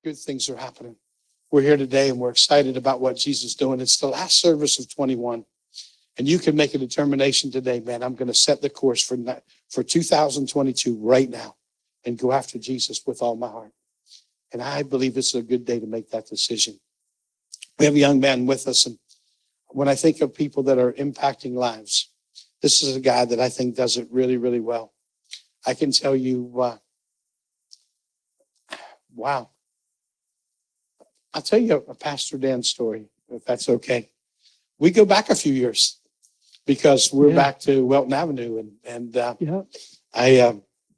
Good things are happening. We're here today and we're excited about what Jesus is doing. It's the last service of 21. And you can make a determination today, man, I'm going to set the course for 2022 right now and go after Jesus with all my heart. And I believe this is a good day to make that decision. We have a young man with us. And when I think of people that are impacting lives, this is a guy that I think does it really, really well. I can tell you, wow. I'll tell you a Pastor Dan story, if that's okay. We go back a few years because we're back to Welton Avenue. And I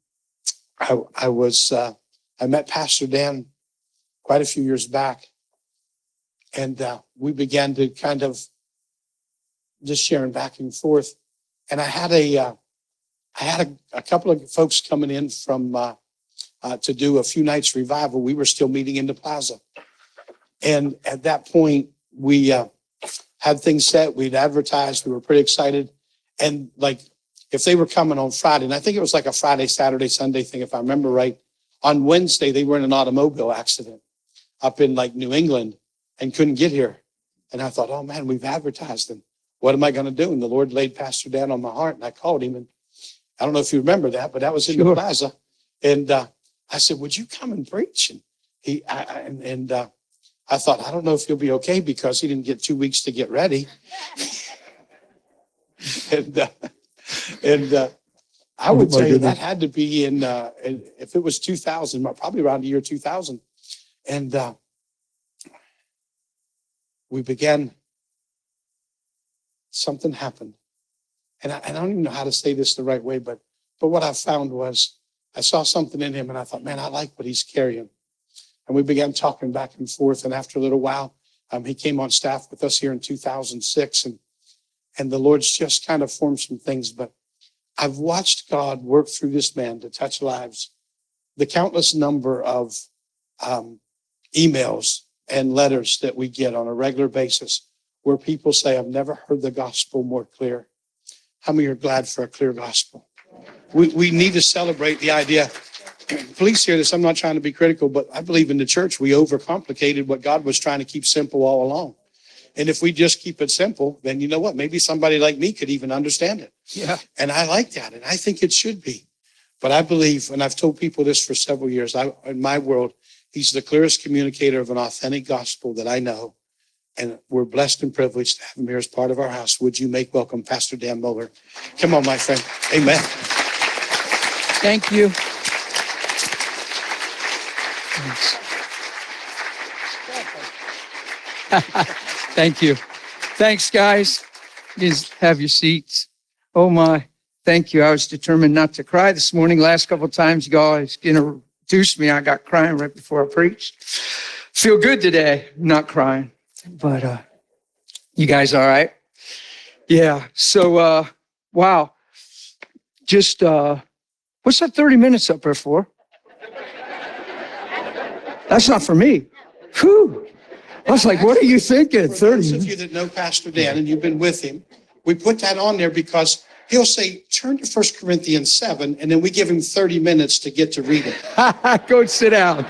met Pastor Dan quite a few years back. And we began to kind of just sharing back and forth. And I had a couple of folks coming in from to do a few nights revival. We were still meeting in the plaza. And at that point, we had things set. We'd advertised. We were pretty excited. And like, if they were coming on Friday, and I think it was like a Friday, Saturday, Sunday thing, if I remember right, on Wednesday, they were in an automobile accident up in like New England and couldn't get here. And I thought, oh man, we've advertised them. What am I going to do? And the Lord laid Pastor Dan on my heart, and I called him. And I don't know if you remember that, but that was in the plaza. And I said, would you come and preach? And I thought, I don't know if he'll be okay because he didn't get 2 weeks to get ready. and I would tell you that had to be in, if it was 2000, probably around the year 2000. And we began, something happened. And I don't even know how to say this the right way, but what I found was I saw something in him and I thought, man, I like what he's carrying. And we began talking back and forth. And after a little while, he came on staff with us here in 2006. And the Lord's just kind of formed some things. But I've watched God work through this man to touch lives. The countless number of emails and letters that we get on a regular basis where people say, I've never heard the gospel more clear. How many are glad for a clear gospel? We need to celebrate the idea. Please hear this. I'm not trying to be critical, but I believe in the church, we overcomplicated what God was trying to keep simple all along. And if we just keep it simple, then you know what? Maybe somebody like me could even understand it. Yeah. And I like that. And I think it should be. But I believe, and I've told people this for several years, in my world, he's the clearest communicator of an authentic gospel that I know. And we're blessed and privileged to have him here as part of our house. Would you make welcome Pastor Dan Mohler? Come on, my friend. Amen. Thank you. Thank you. Thanks, guys. Just have your seats. Oh, my. Thank you. I was determined not to cry this morning. Last couple of times you guys introduced me, I got crying right before I preached. Feel good today, not crying. But you guys all right? Yeah. So, wow. Just, what's that 30 minutes up there for? That's not for me. Whew. I was like, what are you thinking? For those of you that know Pastor Dan and you've been with him, we put that on there because he'll say, turn to 1 Corinthians 7, and then we give him 30 minutes to get to read it. Go sit down.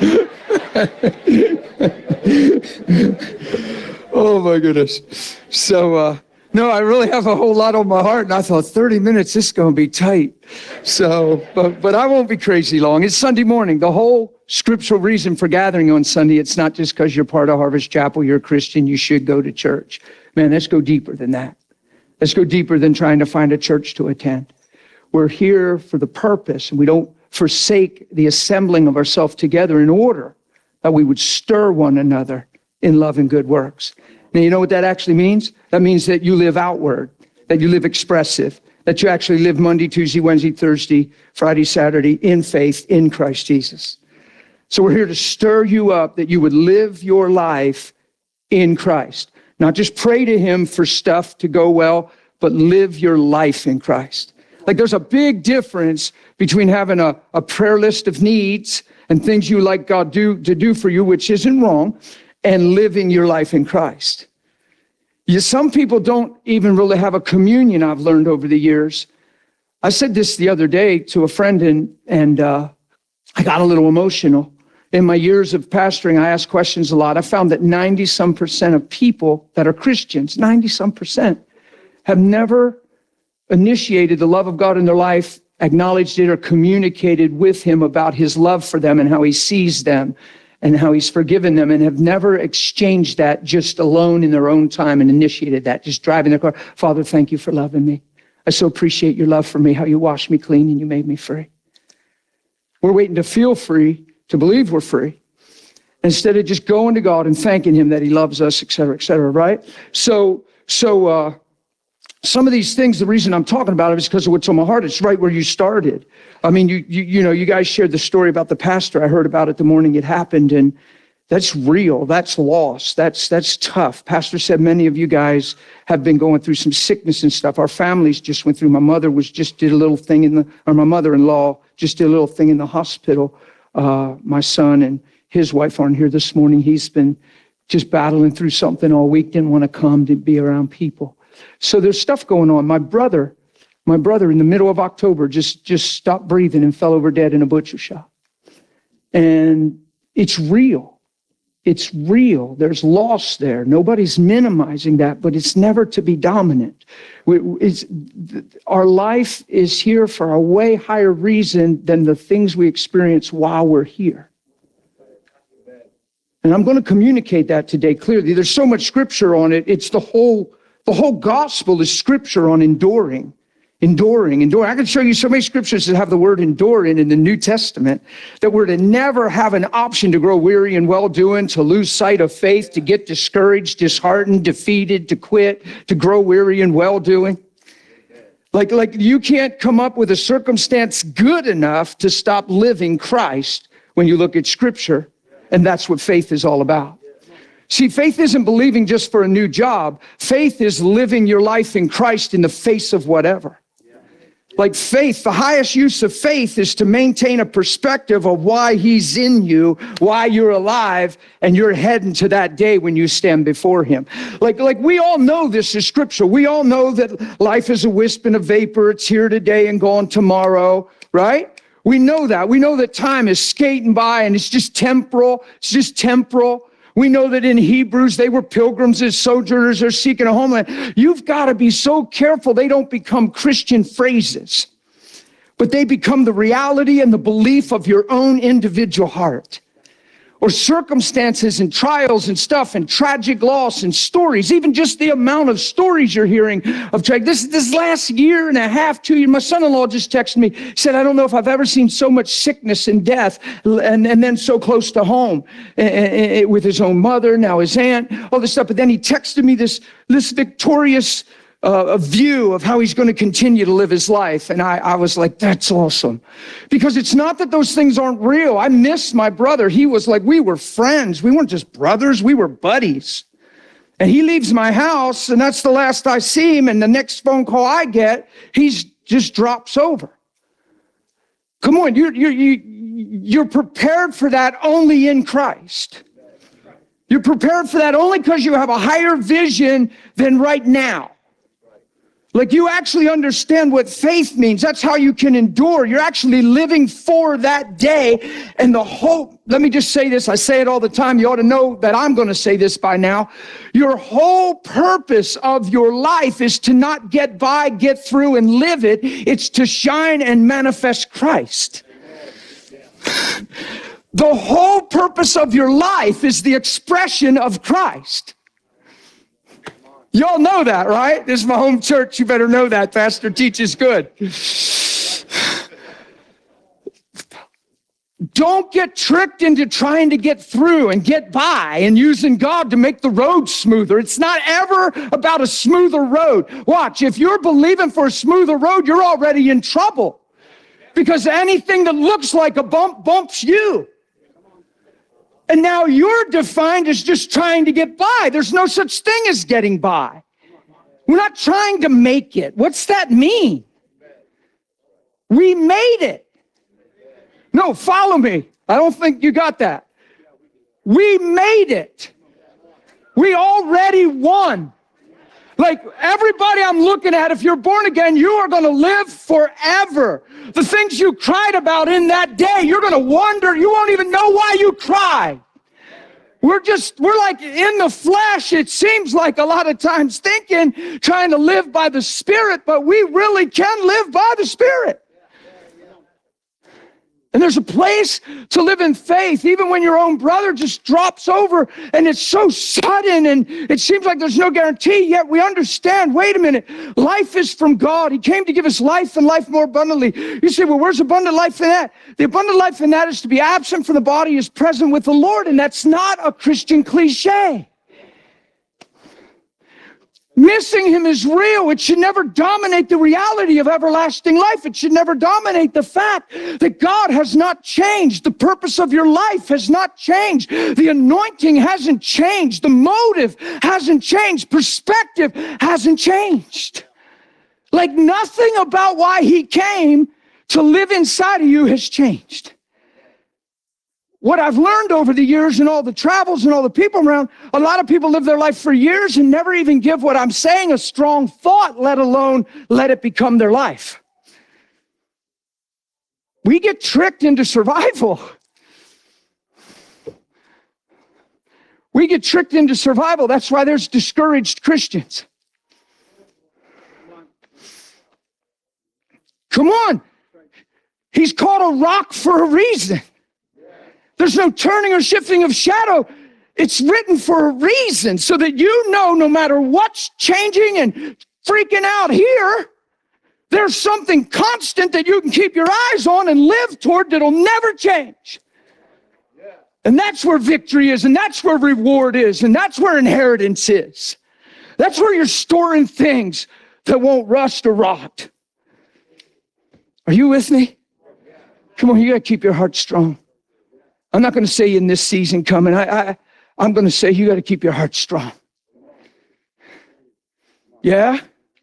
Oh, my goodness. So, no, I really have a whole lot on my heart, and I thought 30 minutes, this is going to be tight. So, but I won't be crazy long. It's Sunday morning. The whole scriptural reason for gathering on Sunday, it's not just because you're part of Harvest Chapel, you're a Christian, you should go to church. Man, let's go deeper than that. Let's go deeper than trying to find a church to attend. We're here for the purpose, and we don't forsake the assembling of ourselves together in order that we would stir one another in love and good works. Now, you know what that actually means? That means that you live outward, that you live expressive, that you actually live Monday, Tuesday, Wednesday, Thursday, Friday, Saturday in faith in Christ Jesus. So we're here to stir you up that you would live your life in Christ. Not just pray to him for stuff to go well, but live your life in Christ. Like there's a big difference between having a prayer list of needs and things you like God to do for you, which isn't wrong, and living your life in Christ. Some people don't even really have a communion, I've learned over the years. I said this the other day to a friend, and I got a little emotional. in my years of pastoring, I ask questions a lot. I found that 90-some% of people that are Christians, 90-some%, have never initiated the love of God in their life, acknowledged it, or communicated with him about his love for them and how he sees them and how he's forgiven them, and have never exchanged that just alone in their own time and initiated that, just driving their car. Father, thank you for loving me. I so appreciate your love for me, how you washed me clean and you made me free. We're waiting to feel free, to believe we're free, instead of just going to God and thanking him that he loves us, et cetera, right? So some of these things, the reason I'm talking about it is because of what's on my heart. It's right where you started. I mean, you know, you guys shared the story about the pastor. I heard about it the morning it happened, and that's real. That's loss. That's tough. Pastor said many of you guys have been going through some sickness and stuff. Our families just went through. My mother did a little thing my mother-in-law just did a little thing in the hospital. My son and his wife aren't here this morning. He's been just battling through something all week. Didn't want to come to be around people. So there's stuff going on. My brother in the middle of October just stopped breathing and fell over dead in a butcher shop. And it's real. It's real. There's loss there. Nobody's minimizing that, but it's never to be dominant. Our life is here for a way higher reason than the things we experience while we're here. And I'm going to communicate that today clearly. There's so much scripture on it. It's the whole gospel is scripture on enduring. I can show you so many scriptures that have the word endure in the New Testament, that we're to never have an option to grow weary in well-doing, to lose sight of faith, to get discouraged, disheartened, defeated, to quit, to grow weary in well-doing. Like you can't come up with a circumstance good enough to stop living Christ when you look at scripture, and that's what faith is all about. See, faith isn't believing just for a new job. Faith is living your life in Christ in the face of whatever. Like faith, the highest use of faith is to maintain a perspective of why he's in you, why you're alive, and you're heading to that day when you stand before him. Like we all know this is scripture. We all know that life is a wisp and a vapor. It's here today and gone tomorrow, right? We know that. We know that time is skating by and it's just temporal. We know that in Hebrews, they were pilgrims and sojourners are seeking a homeland. You've got to be so careful they don't become Christian phrases, but they become the reality and the belief of your own individual heart. Or circumstances and trials and stuff and tragic loss and stories, even just the amount of stories you're hearing of tragic. This last year and a half, 2 years, my son-in-law just texted me, said, I don't know if I've ever seen so much sickness and death and then so close to home with his own mother, now his aunt, all this stuff. But then he texted me this victorious a view of how he's going to continue to live his life. And I was like, that's awesome. Because it's not that those things aren't real. I miss my brother. He was like, we were friends. We weren't just brothers. We were buddies. And he leaves my house, and that's the last I see him. And the next phone call I get, he's just drops over. Come on, you're prepared for that only in Christ. You're prepared for that only because you have a higher vision than right now. Like you actually understand what faith means. That's how you can endure. You're actually living for that day and the hope. Let me just say this. I say it all the time. You ought to know that I'm going to say this by now. Your whole purpose of your life is to not get by, get through, and live it. It's to shine and manifest Christ. The whole purpose of your life is the expression of Christ. Y'all know that, right? This is my home church. You better know that. Pastor teaches good. Don't get tricked into trying to get through and get by and using God to make the road smoother. It's not ever about a smoother road. Watch, if you're believing for a smoother road, you're already in trouble. Because anything that looks like a bump bumps you. And now you're defined as just trying to get by. There's no such thing as getting by. We're not trying to make it. What's that mean? We made it. No, follow me. I don't think you got that. We made it. We already won. Like everybody I'm looking at, if you're born again, you are going to live forever. The things you cried about in that day, you're going to wonder, you won't even know why you cried. We're like in the flesh, it seems like a lot of times thinking, trying to live by the Spirit, but we really can live by the Spirit. And there's a place to live in faith, even when your own brother just drops over and it's so sudden and it seems like there's no guarantee, yet we understand, wait a minute, life is from God. He came to give us life and life more abundantly. You say, well, where's abundant life in that? The abundant life in that is to be absent from the body is present with the Lord, and that's not a Christian cliche. Missing him is real. It should never dominate the reality of everlasting life. It should never dominate the fact that God has not changed. The purpose of your life has not changed. The anointing hasn't changed. The motive hasn't changed. Perspective hasn't changed. Like nothing about why he came to live inside of you has changed. What I've learned over the years and all the travels and all the people around, a lot of people live their life for years and never even give what I'm saying a strong thought, let alone let it become their life. We get tricked into survival. We get tricked into survival. That's why there's discouraged Christians. Come on. He's called a rock for a reason. There's no turning or shifting of shadow. It's written for a reason so that you know no matter what's changing and freaking out here, there's something constant that you can keep your eyes on and live toward that'll never change. And that's where victory is, and that's where reward is, and that's where inheritance is. That's where you're storing things that won't rust or rot. Are you with me? Come on, you got to keep your heart strong. I'm not going to say in this season coming. I'm going to say you got to keep your heart strong. Yeah?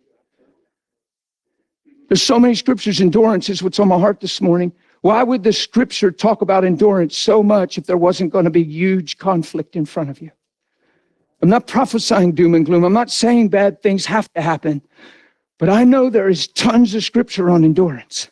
There's so many scriptures. Endurance is what's on my heart this morning. Why would the scripture talk about endurance so much if there wasn't going to be huge conflict in front of you? I'm not prophesying doom and gloom. I'm not saying bad things have to happen. But I know there is tons of scripture on endurance.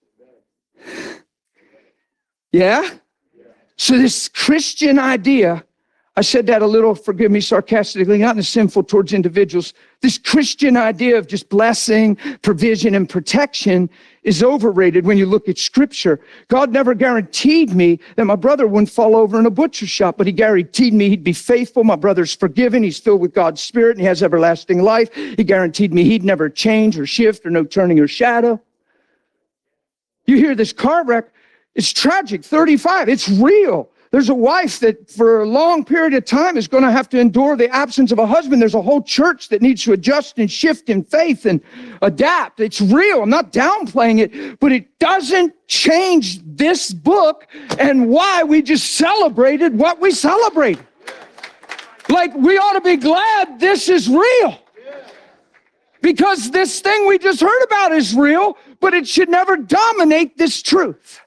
Yeah? So this Christian idea, I said that a little, forgive me, sarcastically, not in a sinful towards individuals. This Christian idea of just blessing, provision, and protection is overrated when you look at scripture. God never guaranteed me that my brother wouldn't fall over in a butcher shop, but he guaranteed me he'd be faithful. My brother's forgiven. He's filled with God's Spirit, and he has everlasting life. He guaranteed me he'd never change or shift or no turning or shadow. You hear this car wreck. It's tragic, 35, it's real. There's a wife that for a long period of time is going to have to endure the absence of a husband. There's a whole church that needs to adjust and shift in faith and adapt. It's real. I'm not downplaying it, but it doesn't change this book and why we just celebrated what we celebrated. Like we ought to be glad this is real. Because this thing we just heard about is real, but it should never dominate this truth.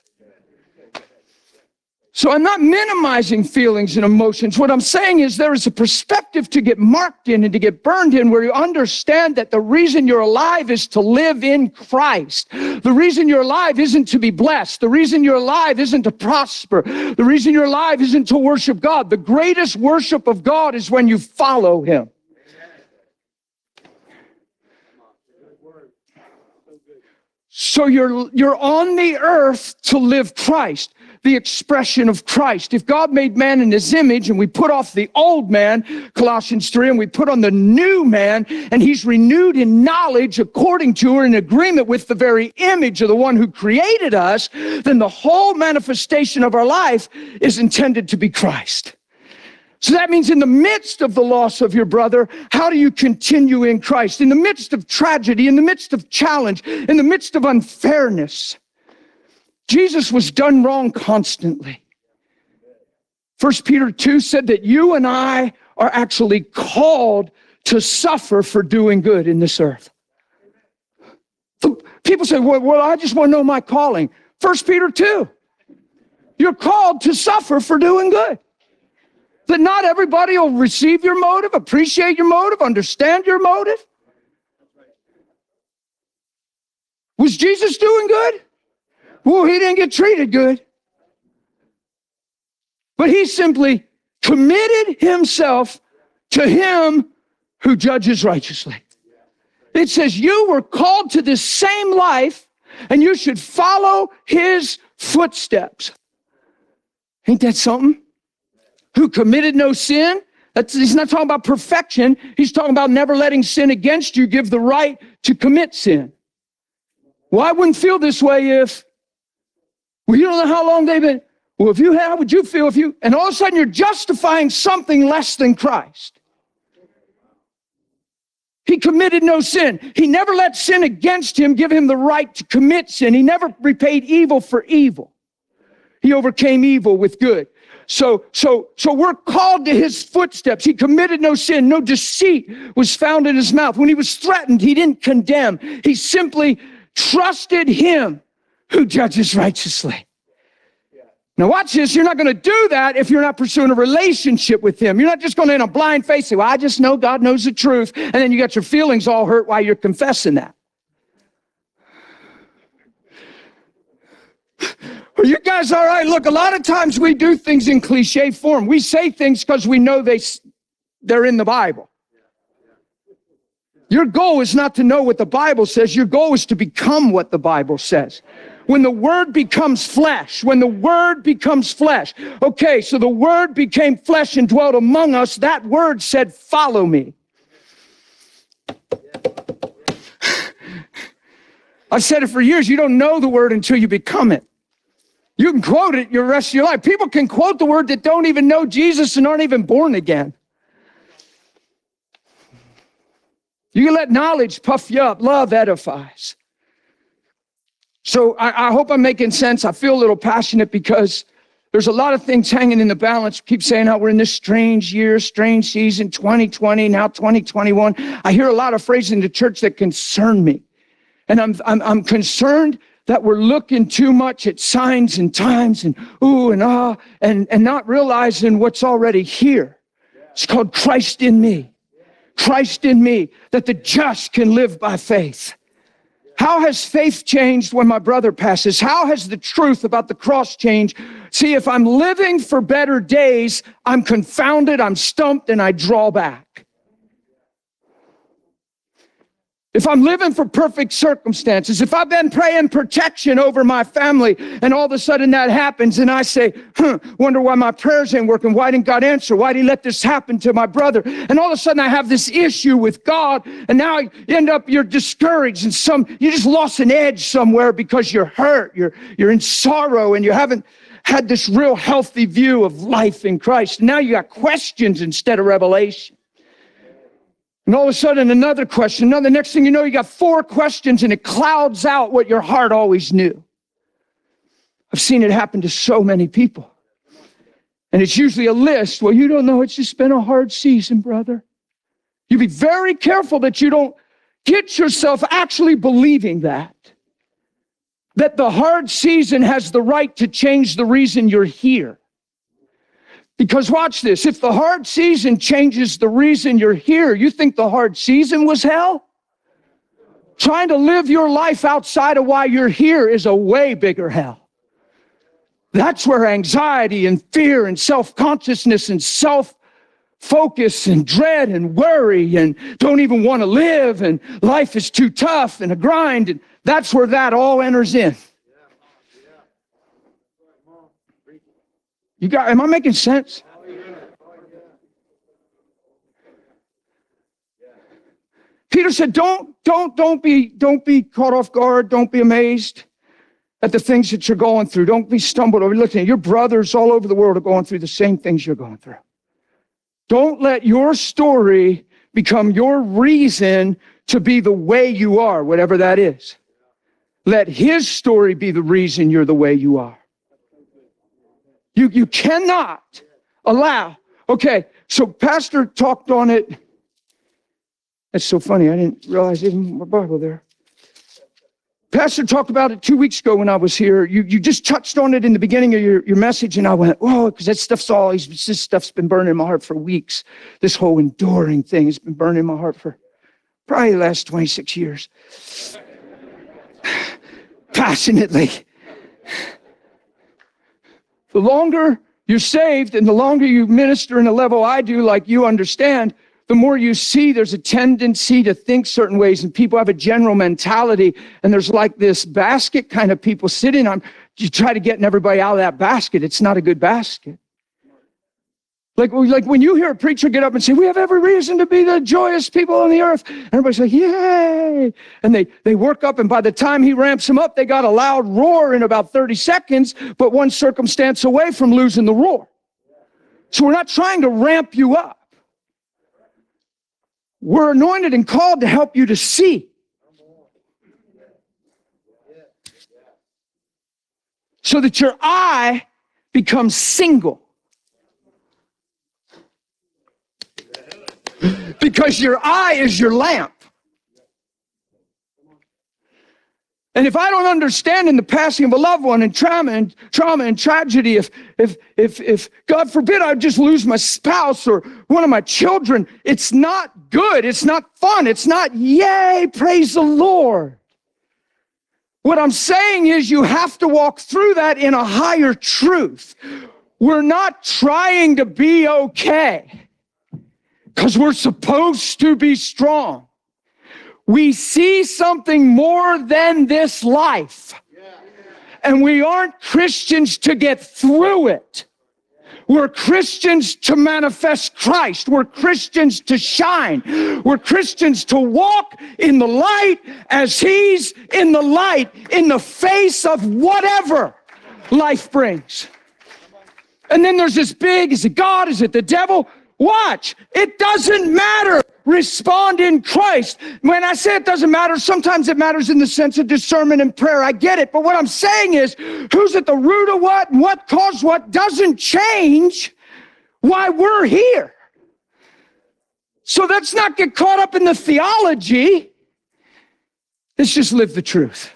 So I'm not minimizing feelings and emotions. What I'm saying is there is a perspective to get marked in and to get burned in where you understand that the reason you're alive is to live in Christ. The reason you're alive isn't to be blessed. The reason you're alive isn't to prosper. The reason you're alive isn't to worship God. The greatest worship of God is when you follow him. So you're on the earth to live Christ. The expression of Christ. If God made man in his image and we put off the old man, Colossians 3, and we put on the new man, and he's renewed in knowledge according to or in agreement with the very image of the one who created us, then the whole manifestation of our life is intended to be Christ. So that means in the midst of the loss of your brother, how do you continue in Christ? In the midst of tragedy, in the midst of challenge, in the midst of unfairness, Jesus was done wrong constantly. 1 Peter 2 said that you and I are actually called to suffer for doing good in this earth. People say, well, I just want to know my calling. 1 Peter 2, you're called to suffer for doing good. That not everybody will receive your motive, appreciate your motive, understand your motive. Was Jesus doing good? Well, he didn't get treated good. But he simply committed himself to him who judges righteously. It says you were called to this same life and you should follow his footsteps. Ain't that something? Who committed no sin? He's not talking about perfection. He's talking about never letting sin against you give the right to commit sin. Well, I wouldn't feel this way if, well, you don't know how long they've been. Well, if you had, how would you feel if you, and all of a sudden you're justifying something less than Christ. He committed no sin. He never let sin against him give him the right to commit sin. He never repaid evil for evil. He overcame evil with good. So we're called to his footsteps. He committed no sin. No deceit was found in his mouth. When he was threatened, he didn't condemn. He simply trusted him who judges righteously. Now watch this. You're not going to do that if you're not pursuing a relationship with him. You're not just going to in a blind face say, well, I just know God knows the truth. And then you got your feelings all hurt while you're confessing that. Are you guys all right? Look, a lot of times we do things in cliche form. We say things because we know they're in the Bible. Your goal is not to know what the Bible says. Your goal is to become what the Bible says. When the word becomes flesh, okay, so the word became flesh and dwelt among us. That word said, follow me. I've said it for years. You don't know the word until you become it. You can quote it your rest of your life. People can quote the word that don't even know Jesus and aren't even born again. You can let knowledge puff you up. Love edifies. So I hope I'm making sense. I feel a little passionate because there's a lot of things hanging in the balance. Keep saying how we're in this strange year, strange season, 2020, now 2021. I hear a lot of phrases in the church that concern me. And I'm concerned that we're looking too much at signs and times and ooh and ah and not realizing what's already here. It's called Christ in me. Christ in me, that the just can live by faith. How has faith changed when my brother passes? How has the truth about the cross changed? See, if I'm living for better days, I'm confounded, I'm stumped, and I draw back. If I'm living for perfect circumstances, if I've been praying protection over my family and all of a sudden that happens and I say, wonder why my prayers ain't working. Why didn't God answer? Why did he let this happen to my brother? And all of a sudden I have this issue with God and now you end up, you're discouraged and you just lost an edge somewhere because you're hurt. You're in sorrow and you haven't had this real healthy view of life in Christ. And now you got questions instead of revelation. And all of a sudden, another question. Now, the next thing you know, you got 4 questions and it clouds out what your heart always knew. I've seen it happen to so many people. And it's usually a list. Well, you don't know. It's just been a hard season, brother. You be very careful that you don't get yourself actually believing that the hard season has the right to change the reason you're here. Because watch this, if the hard season changes the reason you're here, you think the hard season was hell? Trying to live your life outside of why you're here is a way bigger hell. That's where anxiety and fear and self-consciousness and self-focus and dread and worry and don't even want to live and life is too tough and a grind, and that's where that all enters in. Am I making sense? Peter said, don't be caught off guard. Don't be amazed at the things that you're going through. Don't be stumbled over. Listen, your brothers all over the world are going through the same things you're going through. Don't let your story become your reason to be the way you are, whatever that is. Let his story be the reason you're the way you are. You cannot allow. Okay, so Pastor talked on it. That's so funny. I didn't realize even my Bible there. Pastor talked about it 2 weeks ago when I was here. You just touched on it in the beginning of your message, and I went, oh, because this stuff's been burning in my heart for weeks. This whole enduring thing has been burning in my heart for probably the last 26 years. Passionately. The longer you're saved and the longer you minister in a level I do, like you understand, the more you see there's a tendency to think certain ways, and people have a general mentality, and there's like this basket kind of people sitting on. You try to get everybody out of that basket. It's not a good basket. Like when you hear a preacher get up and say, we have every reason to be the joyous people on the earth, everybody's like, yay. And they work up, and by the time he ramps them up, they got a loud roar in about 30 seconds, but one circumstance away from losing the roar. So we're not trying to ramp you up. We're anointed and called to help you to see. So that your eye becomes single. Because your eye is your lamp. And if I don't understand in the passing of a loved one and trauma and tragedy, if God forbid I just lose my spouse or one of my children, it's not good. It's not fun. It's not, yay, praise the Lord. What I'm saying is you have to walk through that in a higher truth. We're not trying to be okay because we're supposed to be strong. We see something more than this life. And we aren't Christians to get through it. We're Christians to manifest Christ. We're Christians to shine. We're Christians to walk in the light as He's in the light, in the face of whatever life brings. And then there's this big, is it God? Is it the devil? Watch. It doesn't matter. Respond in Christ. When I say it doesn't matter, sometimes it matters in the sense of discernment and prayer. I get it. But what I'm saying is, who's at the root of what and what caused what doesn't change why we're here. So let's not get caught up in the theology. Let's just live the truth.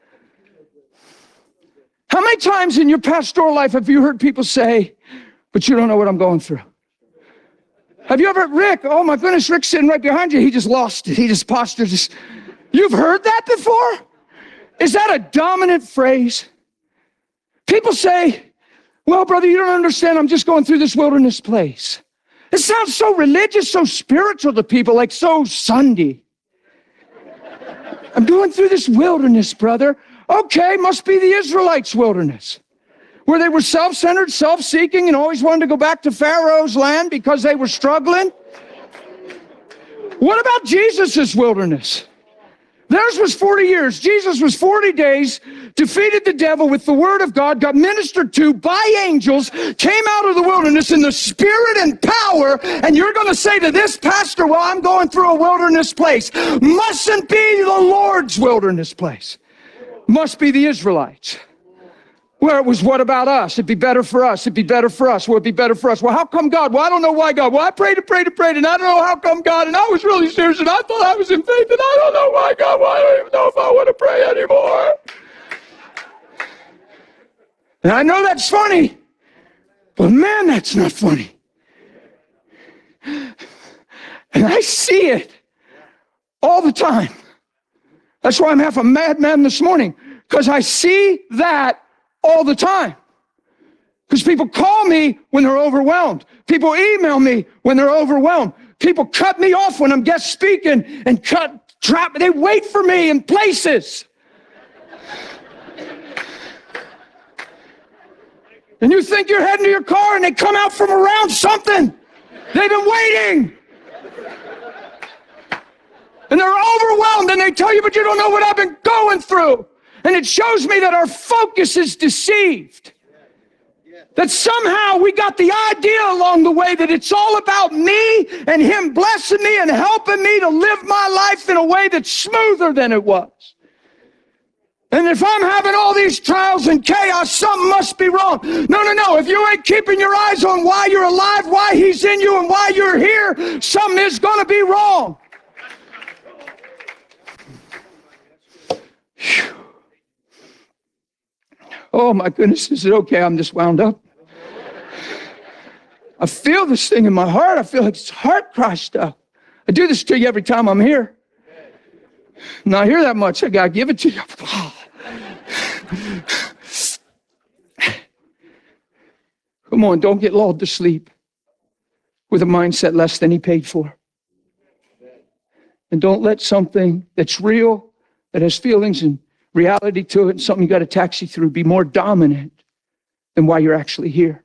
How many times in your pastoral life have you heard people say, but you don't know what I'm going through? Have you ever, Rick, oh my goodness, Rick's sitting right behind you. He just lost it. He just postured. You've heard that before? Is that a dominant phrase? People say, well, brother, you don't understand. I'm just going through this wilderness place. It sounds so religious, so spiritual to people, like so Sunday. I'm going through this wilderness, brother. Okay, must be the Israelites' wilderness, where they were self-centered, self-seeking, and always wanted to go back to Pharaoh's land because they were struggling. What about Jesus' wilderness? Theirs was 40 years. Jesus was 40 days, defeated the devil with the word of God, got ministered to by angels, came out of the wilderness in the spirit and power, and you're going to say to this pastor, well, I'm going through a wilderness place. Mustn't be the Lord's wilderness place. Must be the Israelites. Where it was, what about us? It'd be better for us. It'd be better for us. Well, it'd be better for us. Well, how come God? Well, I don't know why God. Well, I prayed, and I don't know how come God. And I was really serious, and I thought I was in faith, and I don't know why God. Well, I don't even know if I want to pray anymore. And I know that's funny, but man, that's not funny. And I see it all the time. That's why I'm half a madman this morning, because I see that all the time. Because people call me when they're overwhelmed. People email me when they're overwhelmed. People cut me off when I'm guest speaking and they wait for me in places. And you think you're heading to your car and they come out from around something. They've been waiting. And they're overwhelmed and they tell you, but you don't know what I've been going through. And it shows me that our focus is deceived. That somehow we got the idea along the way that it's all about me and Him blessing me and helping me to live my life in a way that's smoother than it was. And if I'm having all these trials and chaos, something must be wrong. No. If you ain't keeping your eyes on why you're alive, why He's in you, and why you're here, something is going to be wrong. Whew. Oh my goodness, is it okay? I'm just wound up. I feel this thing in my heart. I feel like it's heart cry stuff. I do this to you every time I'm here. Not hear that much. I gotta give it to you. Come on, don't get lulled to sleep with a mindset less than he paid for. And don't let something that's real, that has feelings and reality to it, and something you got to taxi through, be more dominant than why you're actually here.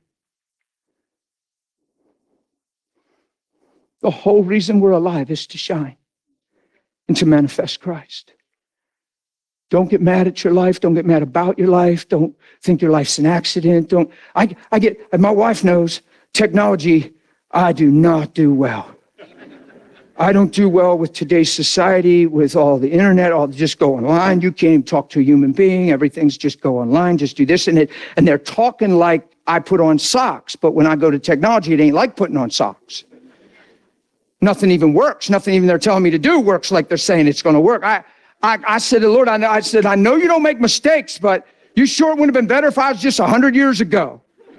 The whole reason we're alive is to shine and to manifest Christ. Don't get mad at your life. Don't get mad about your life. Don't think your life's an accident. My wife knows technology, I do not do well. I don't do well with today's society, with all the internet, just go online. You can't even talk to a human being. Everything's just go online, just do this and it. And they're talking like I put on socks. But when I go to technology, it ain't like putting on socks. Nothing even works. Nothing even they're telling me to do works like they're saying it's going to work. I said to the Lord, I know you don't make mistakes, but you sure it would have been better if I was just 100 years ago.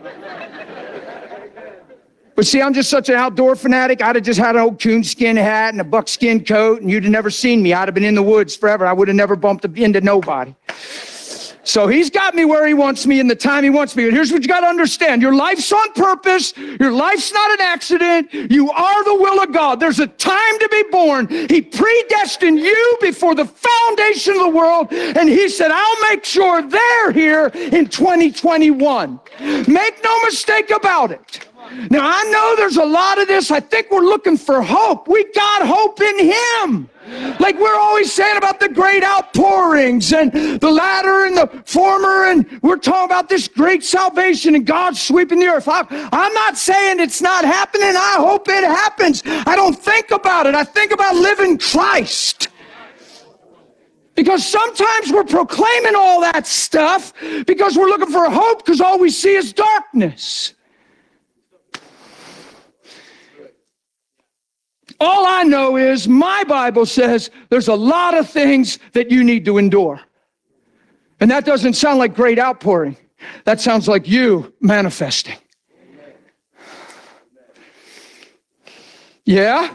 But see, I'm just such an outdoor fanatic. I'd have just had an old coonskin hat and a buckskin coat, and you'd have never seen me. I'd have been in the woods forever. I would have never bumped into nobody. So he's got me where he wants me in the time he wants me. And here's what you got to understand. Your life's on purpose. Your life's not an accident. You are the will of God. There's a time to be born. He predestined you before the foundation of the world. And he said, I'll make sure they're here in 2021. Make no mistake about it. Now, I know there's a lot of this. I think we're looking for hope. We got hope in him. Like we're always saying about the great outpourings and the latter and the former, and we're talking about this great salvation and God sweeping the earth. I'm not saying it's not happening. I hope it happens. I don't think about it. I think about living Christ. Because sometimes we're proclaiming all that stuff because we're looking for hope because all we see is darkness. All I know is my Bible says there's a lot of things that you need to endure. And that doesn't sound like great outpouring. That sounds like you manifesting. Yeah?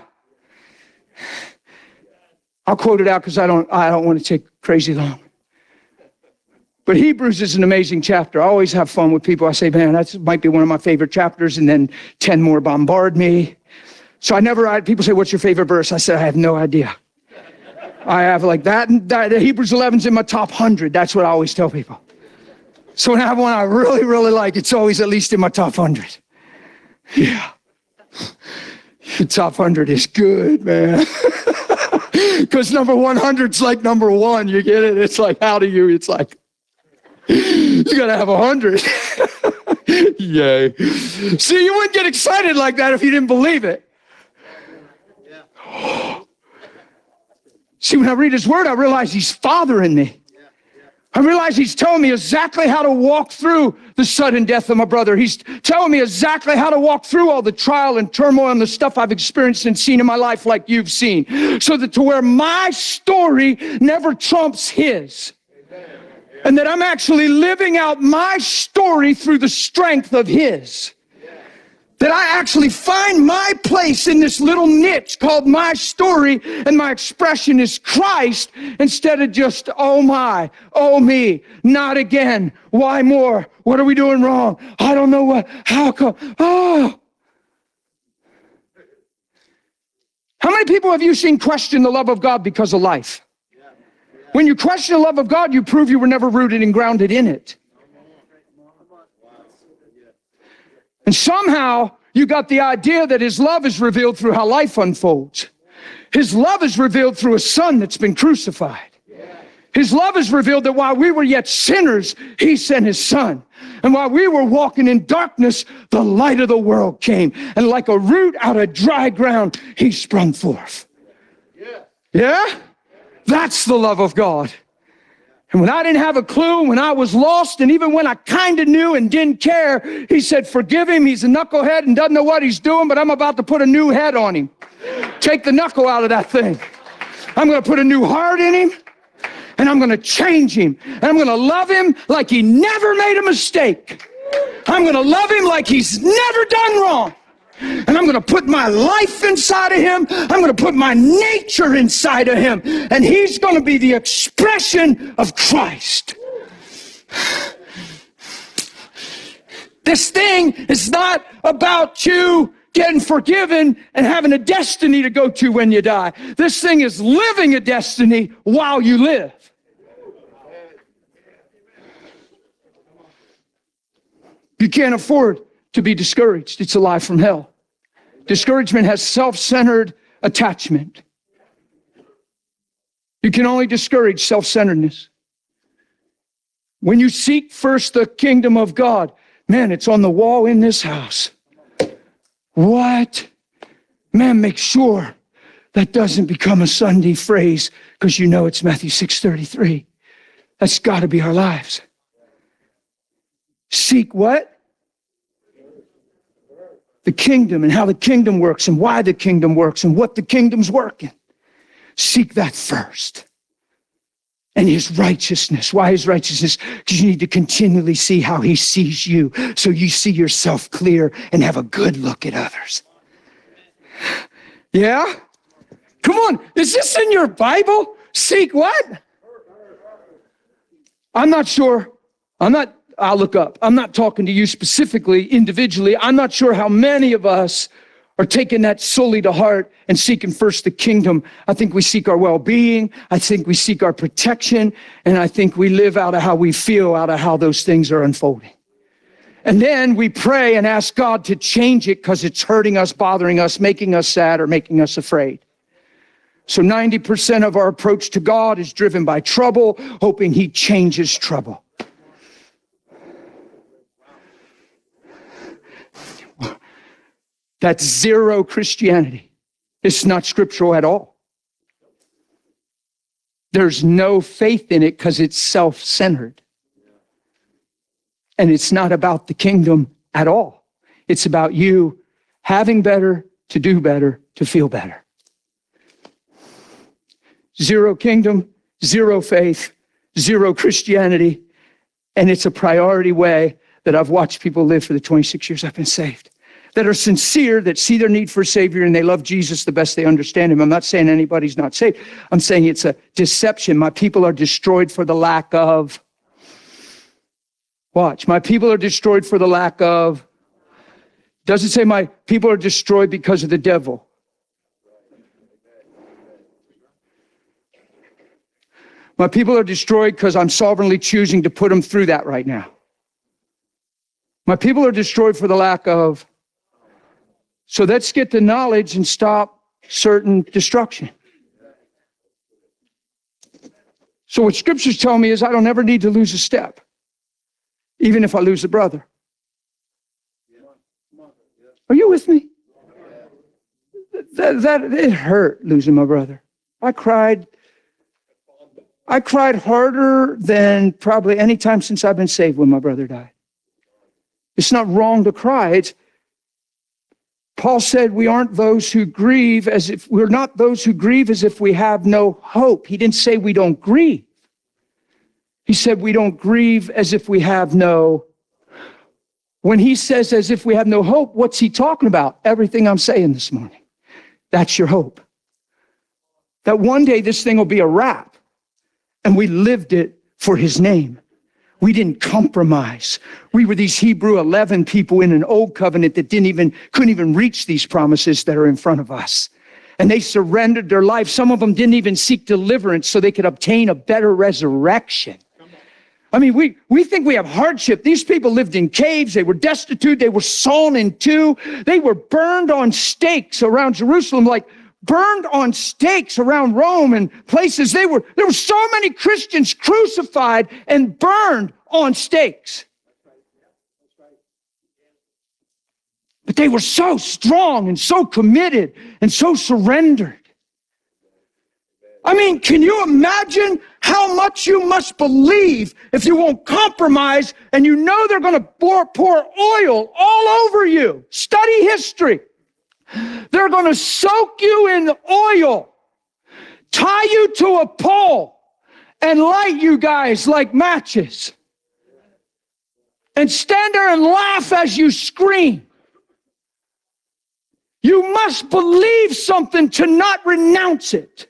I'll quote it out because I don't want to take crazy long. But Hebrews is an amazing chapter. I always have fun with people. I say, man, that might be one of my favorite chapters, and then 10 more bombard me. So people say, what's your favorite verse? I said, I have no idea. I have like that Hebrews 11's in my top 100. That's what I always tell people. So when I have one I really, really like, it's always at least in my top 100. Yeah. The top 100 is good, man. Because number 100's like number 1. You get it? It's like, how do you? It's like, you got to have 100. Yay. See, you wouldn't get excited like that if you didn't believe it. See, when I read his word, I realize he's fathering me. I realize he's telling me exactly how to walk through the sudden death of my brother. He's telling me exactly how to walk through all the trial and turmoil and the stuff I've experienced and seen in my life like you've seen. So that to where my story never trumps his. And that I'm actually living out my story through the strength of his. That I actually find my place in this little niche called my story, and my expression is Christ instead of just, oh my, oh me, not again, why more, what are we doing wrong, I don't know what, how come, oh. How many people have you seen question the love of God because of life? When you question the love of God, you prove you were never rooted and grounded in it. And somehow you got the idea that his love is revealed through how life unfolds. His love is revealed through a son that's been crucified. His love is revealed that while we were yet sinners, he sent his son. And while we were walking in darkness, the light of the world came. And like a root out of dry ground, he sprung forth. Yeah? That's the love of God. And when I didn't have a clue, when I was lost, and even when I kind of knew and didn't care, he said, forgive him. He's a knucklehead and doesn't know what he's doing, but I'm about to put a new head on him. Take the knuckle out of that thing. I'm going to put a new heart in him, and I'm going to change him. And I'm going to love him like he never made a mistake. I'm going to love him like he's never done wrong. And I'm going to put my life inside of him. I'm going to put my nature inside of him. And he's going to be the expression of Christ. This thing is not about you getting forgiven and having a destiny to go to when you die. This thing is living a destiny while you live. You can't afford to be discouraged. It's a lie from hell. Discouragement has self-centered attachment. You can only discourage self-centeredness. When you seek first the kingdom of God, man, it's on the wall in this house. What? Man, make sure that doesn't become a Sunday phrase because you know it's Matthew 6:33. That's got to be our lives. Seek what? The kingdom and how the kingdom works and why the kingdom works and what the kingdom's working. Seek that first. And his righteousness. Why his righteousness? Because you need to continually see how he sees you so you see yourself clear and have a good look at others. Yeah? Come on. Is this in your Bible? Seek what? I'm not sure. I'll look up. I'm not talking to you specifically, individually. I'm not sure how many of us are taking that solely to heart and seeking first the kingdom. I think we seek our well-being. I think we seek our protection. And I think we live out of how we feel, out of how those things are unfolding. And then we pray and ask God to change it because it's hurting us, bothering us, making us sad, or making us afraid. So 90% of our approach to God is driven by trouble, hoping he changes trouble. That's zero Christianity. It's not scriptural at all. There's no faith in it because it's self-centered. And it's not about the kingdom at all. It's about you having better, to do better, to feel better. Zero kingdom, zero faith, zero Christianity. And it's a priority way that I've watched people live for the 26 years I've been saved. That are sincere, that see their need for a Savior, and they love Jesus the best they understand him. I'm not saying anybody's not saved. I'm saying it's a deception. My people are destroyed for the lack of. Watch. My people are destroyed for the lack of. Doesn't say my people are destroyed because of the devil. My people are destroyed because I'm sovereignly choosing to put them through that right now. My people are destroyed for the lack of. So let's get the knowledge and stop certain destruction. So what scriptures tell me is I don't ever need to lose a step, even if I lose a brother. Are you with me? That it hurt losing my brother. I cried harder than probably any time since I've been saved when my brother died. It's not wrong to cry. Paul said we're not those who grieve as if we have no hope. He didn't say we don't grieve. He said we don't grieve as if we have no. When he says as if we have no hope, what's he talking about? Everything I'm saying this morning. That's your hope. That one day this thing will be a wrap and we lived it for his name. We didn't compromise. We were these Hebrew 11 people in an old covenant that couldn't even reach these promises that are in front of us. And they surrendered their life. Some of them didn't even seek deliverance so they could obtain a better resurrection. I mean, we think we have hardship. These people lived in caves. They were destitute. They were sawn in two. They were burned on stakes around Jerusalem, like burned on stakes around Rome and places. There were so many Christians crucified and burned on stakes. But they were so strong and so committed and so surrendered. I mean, can you imagine how much you must believe if you won't compromise and you know they're going to pour oil all over you? Study history. They're going to soak you in oil, tie you to a pole, and light you guys like matches and stand there and laugh as you scream. You must believe something to not renounce it.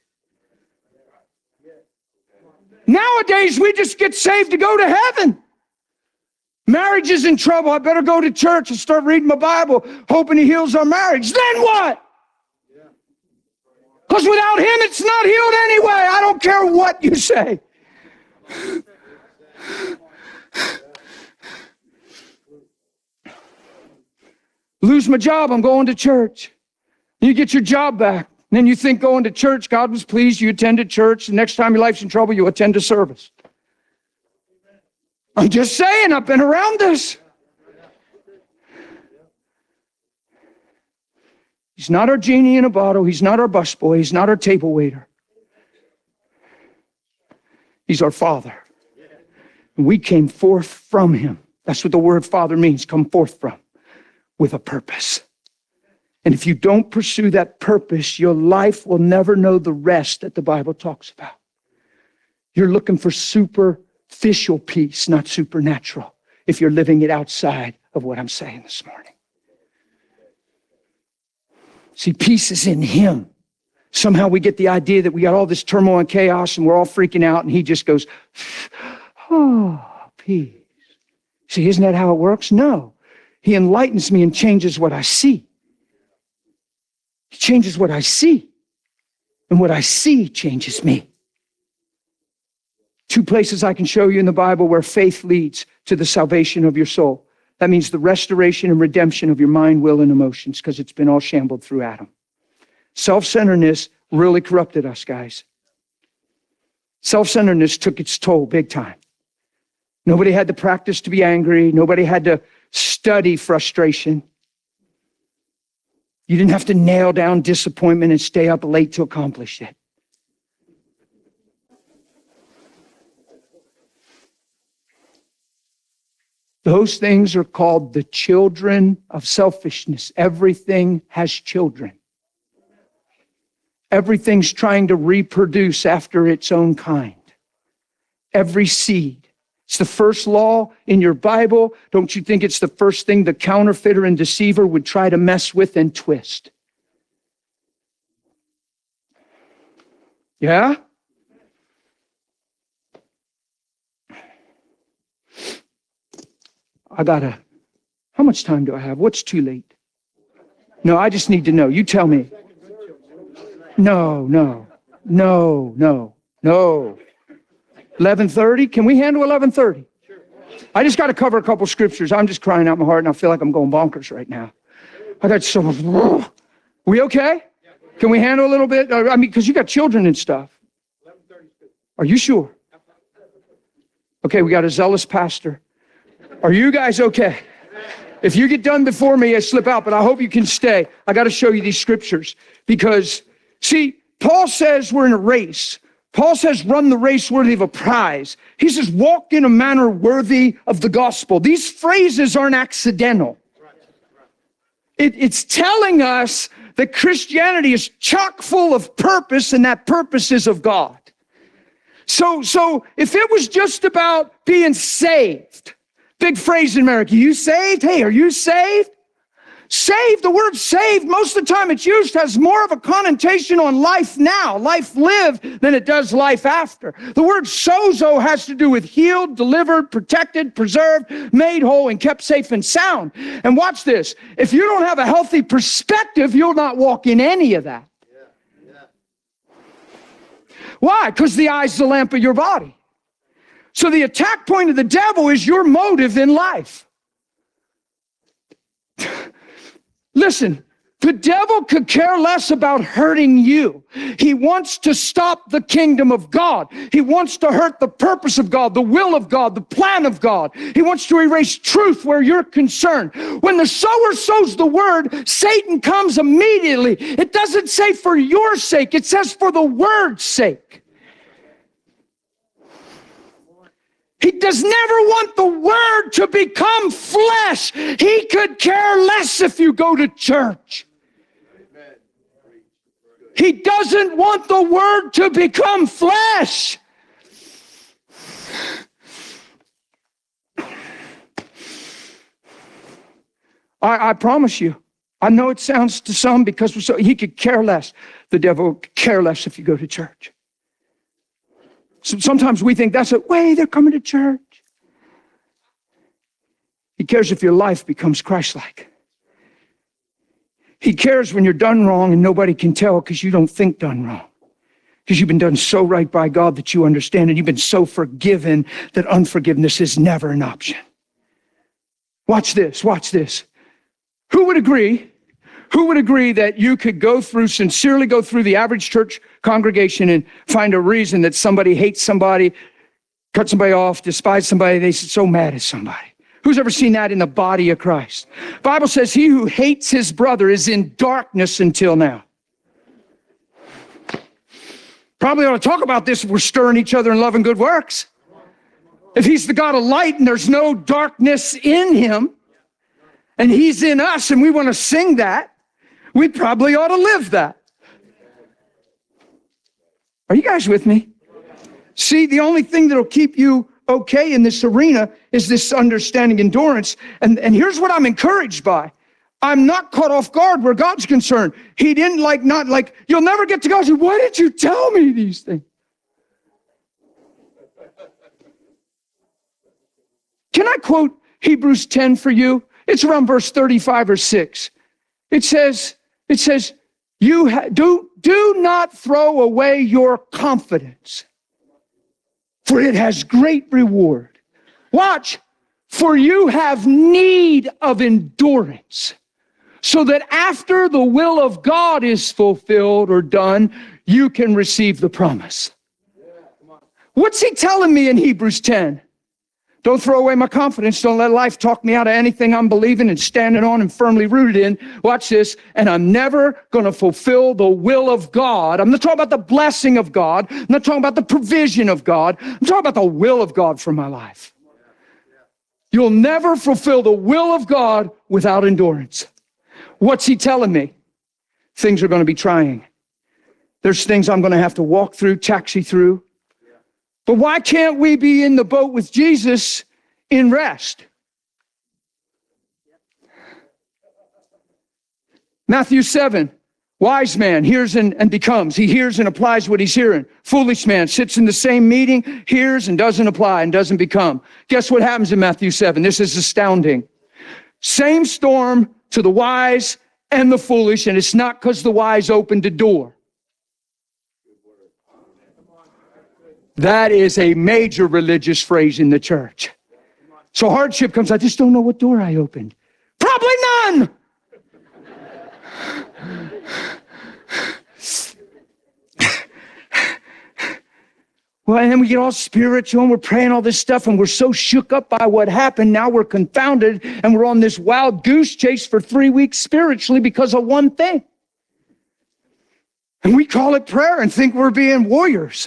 Nowadays, we just get saved to go to heaven. Marriage is in trouble. I better go to church and start reading my Bible, hoping he heals our marriage. Then what? Because without him, it's not healed anyway. I don't care what you say. Lose my job, I'm going to church. You get your job back. And then you think going to church, God was pleased, you attended church. The next time your life's in trouble, you attend a service. I'm just saying, I've been around this. He's not our genie in a bottle. He's not our busboy. He's not our table waiter. He's our Father. And we came forth from him. That's what the word Father means, come forth from, with a purpose. And if you don't pursue that purpose, your life will never know the rest that the Bible talks about. You're looking for superficial peace, not supernatural, if you're living it outside of what I'm saying this morning. See, peace is in him. Somehow we get the idea that we got all this turmoil and chaos and we're all freaking out, and he just goes, oh, peace. See, isn't that how it works? No. He enlightens me and changes what I see. He changes what I see. And what I see changes me. 2 places I can show you in the Bible where faith leads to the salvation of your soul. That means the restoration and redemption of your mind, will, and emotions, because it's been all shambled through Adam. Self-centeredness really corrupted us, guys. Self-centeredness took its toll big time. Nobody had to practice to be angry. Nobody had to study frustration. You didn't have to nail down disappointment and stay up late to accomplish it. Those things are called the children of selfishness. Everything has children. Everything's trying to reproduce after its own kind. Every seed. It's the first law in your Bible. Don't you think it's the first thing the counterfeiter and deceiver would try to mess with and twist? Yeah? How much time do I have? What's too late? No, I just need to know. You tell me. No. 11:30? Can we handle 11:30? I just got to cover a couple scriptures. I'm just crying out my heart, and I feel like I'm going bonkers right now. I got so much. We okay? Can we handle a little bit? I mean, because you got children and stuff. Are you sure? Okay, we got a zealous pastor. Are you guys okay? If you get done before me, I slip out, but I hope you can stay. I got to show you these scriptures because, see, Paul says we're in a race. Paul says run the race worthy of a prize. He says walk in a manner worthy of the gospel. These phrases aren't accidental. It's telling us that Christianity is chock full of purpose, and that purpose is of God. So if it was just about being saved, big phrase in America, you saved? Hey, are you saved? Saved, the word saved, most of the time it's used, has more of a connotation on life now, life lived, than it does life after. The word sozo has to do with healed, delivered, protected, preserved, made whole, and kept safe and sound. And watch this. If you don't have a healthy perspective, you'll not walk in any of that. Why? Because the eye's the lamp of your body. So the attack point of the devil is your motive in life. Listen, the devil could care less about hurting you. He wants to stop the kingdom of God. He wants to hurt the purpose of God, the will of God, the plan of God. He wants to erase truth where you're concerned. When the sower sows the word, Satan comes immediately. It doesn't say for your sake. It says for the word's sake. He does never want the word to become flesh. He could care less if you go to church. He doesn't want the word to become flesh. I promise you. I know it sounds to some because he could care less. The devil could care less if you go to church. So sometimes we think that's a way they're coming to church. He cares if your life becomes Christ-like. He cares when you're done wrong and nobody can tell because you don't think done wrong. Because you've been done so right by God that you understand, and you've been so forgiven that unforgiveness is never an option. Watch this, watch this. Who would agree that you could sincerely go through the average church congregation and find a reason that somebody hates somebody, cut somebody off, despise somebody, they're so mad at somebody? Who's ever seen that in the body of Christ? The Bible says he who hates his brother is in darkness until now. Probably ought to talk about this if we're stirring each other in love and good works. If he's the God of light and there's no darkness in him, and he's in us and we want to sing that, we probably ought to live that. Are you guys with me? See, the only thing that'll keep you okay in this arena is this understanding endurance. And here's what I'm encouraged by. I'm not caught off guard where God's concerned. He didn't you'll never get to God and say, why did you tell me these things? Can I quote Hebrews 10 for you? It's around verse 35 or 6. It says, do not throw away your confidence, for it has great reward. Watch, for you have need of endurance, so that after the will of God is fulfilled or done, you can receive the promise. What's he telling me in Hebrews 10? Don't throw away my confidence. Don't let life talk me out of anything I'm believing and standing on and firmly rooted in. Watch this. And I'm never going to fulfill the will of God. I'm not talking about the blessing of God. I'm not talking about the provision of God. I'm talking about the will of God for my life. You'll never fulfill the will of God without endurance. What's he telling me? Things are going to be trying. There's things I'm going to have to walk through, taxi through. But why can't we be in the boat with Jesus in rest? Matthew 7, wise man hears and becomes. He hears and applies what he's hearing. Foolish man sits in the same meeting, hears and doesn't apply and doesn't become. Guess what happens in Matthew 7? This is astounding. Same storm to the wise and the foolish, and it's not because the wise opened a door. That is a major religious phrase in the church. So hardship comes, I just don't know what door I opened. Probably none. Well, and then we get all spiritual and we're praying all this stuff and we're so shook up by what happened. Now we're confounded and we're on this wild goose chase for 3 weeks spiritually because of one thing. And we call it prayer and think we're being warriors.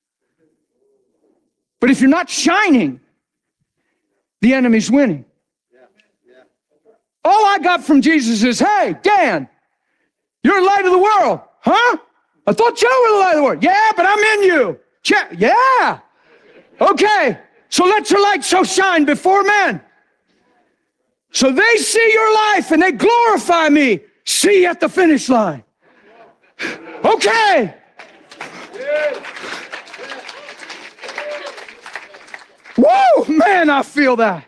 But if you're not shining, the enemy's winning. All I got from Jesus is, hey, Dan, you're the light of the world. Huh? I thought you were the light of the world. Yeah, but I'm in you. Yeah. Okay. So let your light so shine before men, so they see your life and they glorify me. See you at the finish line. Okay. Whoa, man, I feel that.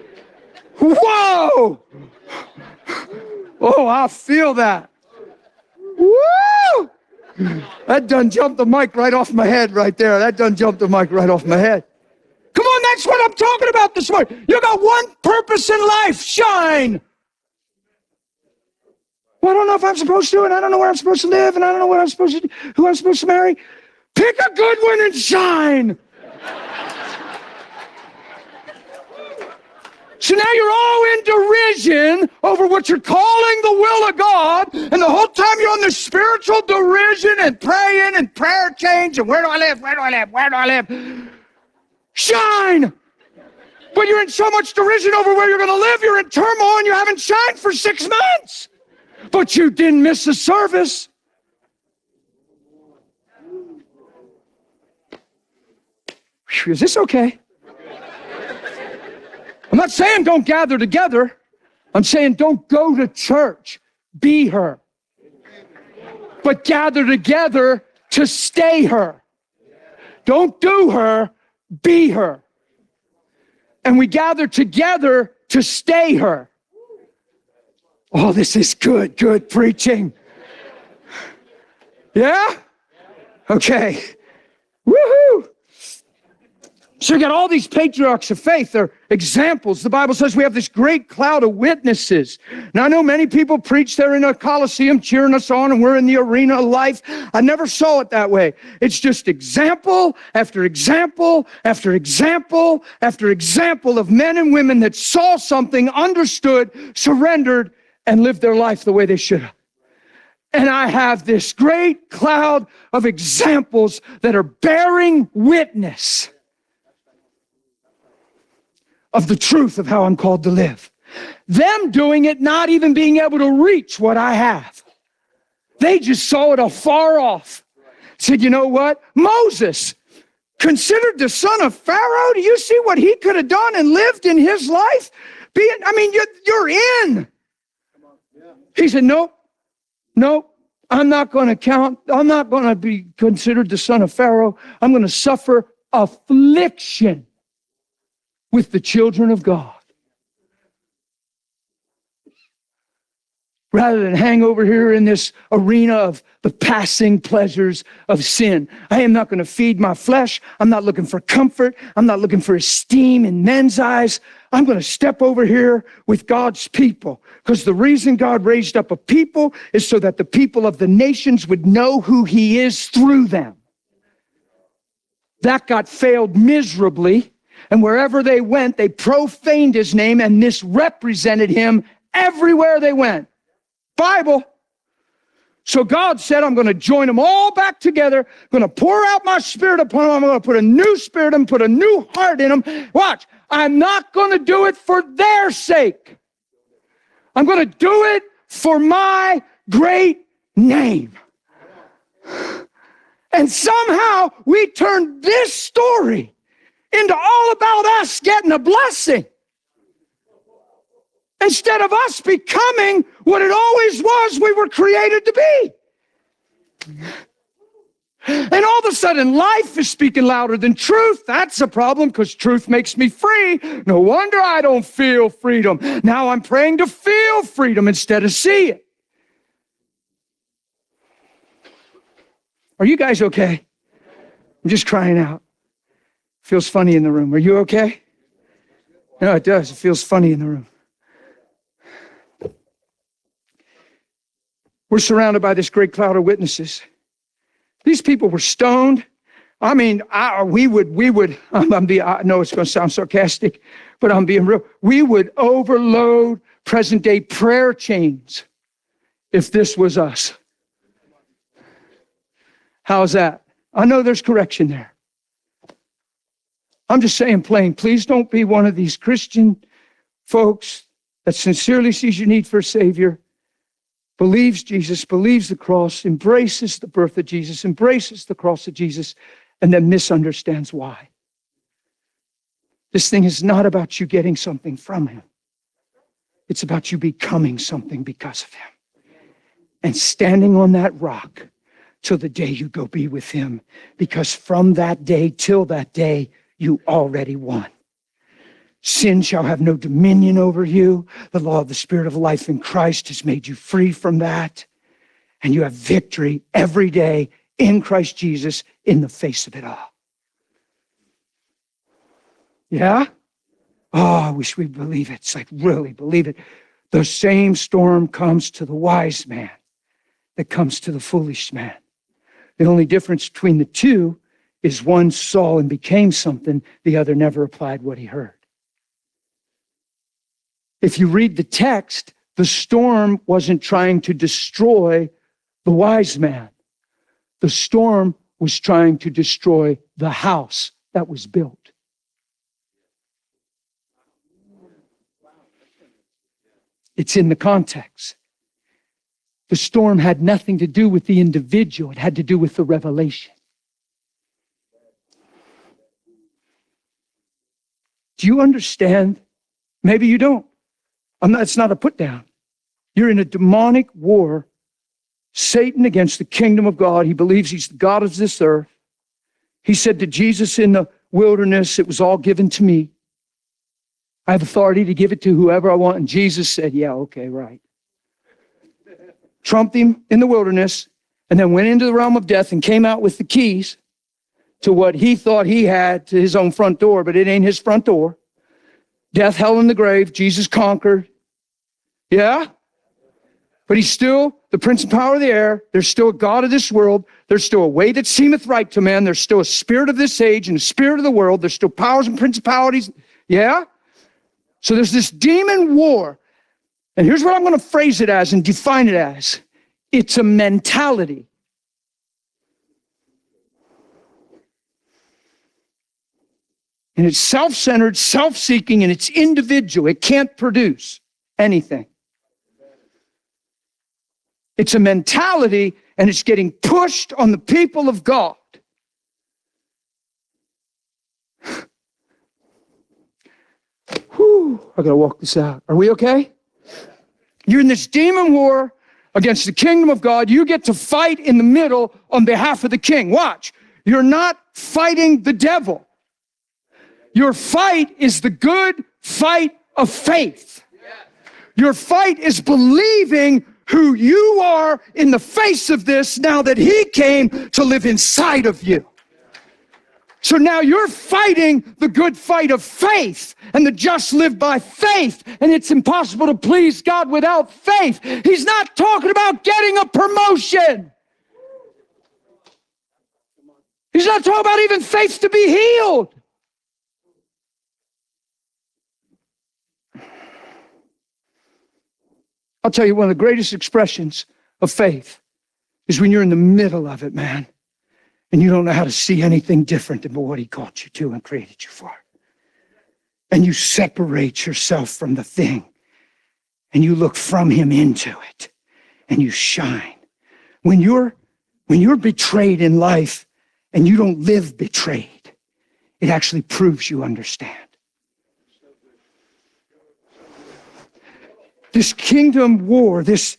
Whoa. Oh, I feel that. Woo! That done jumped the mic right off my head right there. That done jumped the mic right off my head. Come on, that's what I'm talking about this morning. You got one purpose in life, shine. Well, I don't know if I'm supposed to, and I don't know where I'm supposed to live, and I don't know what I'm supposed to do, who I'm supposed to marry. Pick a good one and shine. So now you're all in derision over what you're calling the will of God, and the whole time you're on this spiritual derision and praying and prayer change and where do I live, where do I live, where do I live? Shine! But you're in so much derision over where you're going to live, you're in turmoil and you haven't shined for 6 months. But you didn't miss a service. Whew, is this okay? I'm not saying don't gather together. I'm saying don't go to church, be her. But gather together to stay her. Don't do her, be her. And we gather together to stay her. Oh, this is good preaching. Yeah? Okay. Woohoo! So you got all these patriarchs of faith. They're examples. The Bible says we have this great cloud of witnesses. Now, I know many people preach they're in a coliseum cheering us on and we're in the arena of life. I never saw it that way. It's just example after example after example after example of men and women that saw something, understood, surrendered, and lived their life the way they should have. And I have this great cloud of examples that are bearing witness of the truth of how I'm called to live. Them doing it, not even being able to reach what I have. They just saw it afar off. Said, you know what? Moses, considered the son of Pharaoh. Do you see what he could have done and lived in his life? You're in. He said, nope, I'm not going to count. I'm not going to be considered the son of Pharaoh. I'm going to suffer affliction with the children of God. Rather than hang over here in this arena of the passing pleasures of sin. I am not going to feed my flesh. I'm not looking for comfort. I'm not looking for esteem in men's eyes. I'm going to step over here with God's people. Because the reason God raised up a people is so that the people of the nations would know who he is through them. That got failed miserably. And wherever they went, they profaned his name and misrepresented him everywhere they went. Bible. So God said, I'm going to join them all back together. I'm going to pour out my spirit upon them. I'm going to put a new spirit in them, put a new heart in them. Watch, I'm not going to do it for their sake. I'm going to do it for my great name. And somehow we turned this story into all about us getting a blessing. Instead of us becoming what it always was we were created to be. And all of a sudden, life is speaking louder than truth. That's a problem because truth makes me free. No wonder I don't feel freedom. Now I'm praying to feel freedom instead of see it. Are you guys okay? I'm just crying out. Feels funny in the room. Are you okay? No, it does. It feels funny in the room. We're surrounded by this great cloud of witnesses. These people were stoned. I know it's going to sound sarcastic, but I'm being real. We would overload present day prayer chains if this was us. How's that? I know there's correction there. I'm just saying plain, please don't be one of these Christian folks that sincerely sees your need for a Savior, believes Jesus, believes the cross, embraces the birth of Jesus, embraces the cross of Jesus, and then misunderstands why. This thing is not about you getting something from him. It's about you becoming something because of him. And standing on that rock till the day you go be with him. Because from that day till that day, you already won. Sin shall have no dominion over you. The law of the Spirit of life in Christ has made you free from that. And you have victory every day in Christ Jesus in the face of it all. Yeah? Oh, I wish we believe it. It's like really believe it. The same storm comes to the wise man that comes to the foolish man. The only difference between the two is one saw and became something, the other never applied what he heard. If you read the text, the storm wasn't trying to destroy the wise man. The storm was trying to destroy the house that was built. It's in the context. The storm had nothing to do with the individual. It had to do with the revelation. Do you understand? Maybe you don't. It's not a put down. You're in a demonic war. Satan against the kingdom of God. He believes he's the God of this earth. He said to Jesus in the wilderness, it was all given to me. I have authority to give it to whoever I want. And Jesus said, yeah, okay, right. Trumped him in the wilderness and then went into the realm of death and came out with the keys to what he thought he had to his own front door, but it ain't his front door. Death, hell, and the grave, Jesus conquered. Yeah? But he's still the prince and power of the air. There's still a God of this world. There's still a way that seemeth right to man. There's still a spirit of this age and a spirit of the world. There's still powers and principalities. Yeah? So there's this demon war. And here's what I'm going to phrase it as and define it as. It's a mentality. And it's self-centered, self-seeking, and it's individual. It can't produce anything. It's a mentality, and it's getting pushed on the people of God. Whew, I gotta walk this out. Are we okay? You're in this demon war against the kingdom of God. You get to fight in the middle on behalf of the king. Watch. You're not fighting the devil. Your fight is the good fight of faith. Your fight is believing who you are in the face of this now that he came to live inside of you. So now you're fighting the good fight of faith, and the just live by faith, and it's impossible to please God without faith. He's not talking about getting a promotion. He's not talking about even faith to be healed. I'll tell you, one of the greatest expressions of faith is when you're in the middle of it, man, and you don't know how to see anything different than what he called you to and created you for. And you separate yourself from the thing, and you look from him into it, and you shine. When you're betrayed in life and you don't live betrayed, it actually proves you understand. This kingdom war, this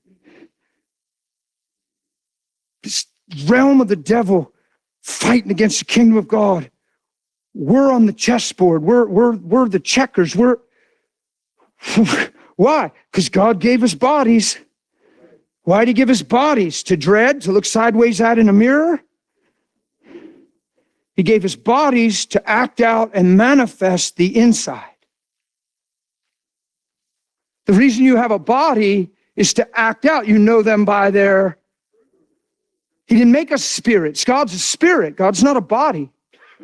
realm of the devil fighting against the kingdom of God. We're on the chessboard. We're the checkers. Why? Because God gave us bodies. Why did he give us bodies? To dread, to look sideways at in a mirror? He gave us bodies to act out and manifest the inside. The reason you have a body is to act out. You know them by their... He didn't make us spirits. God's a spirit. God's not a body.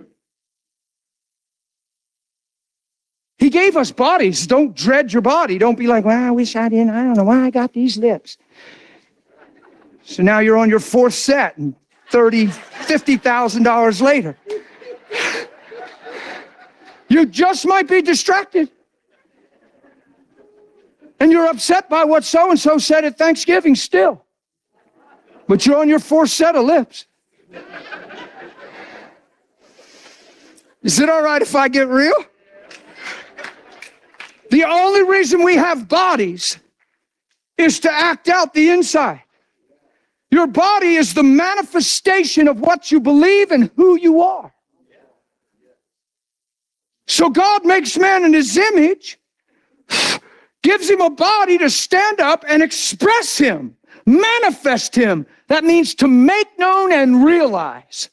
He gave us bodies. Don't dread your body. Don't be like, well, I wish I didn't. I don't know why I got these lips. So now you're on your fourth set and $50,000 later. You just might be distracted. And you're upset by what so-and-so said at Thanksgiving still. But you're on your fourth set of lips. Is it all right if I get real? The only reason we have bodies is to act out the inside. Your body is the manifestation of what you believe and who you are. So God makes man in his image, gives him a body to stand up and express him, manifest him. That means to make known and realize.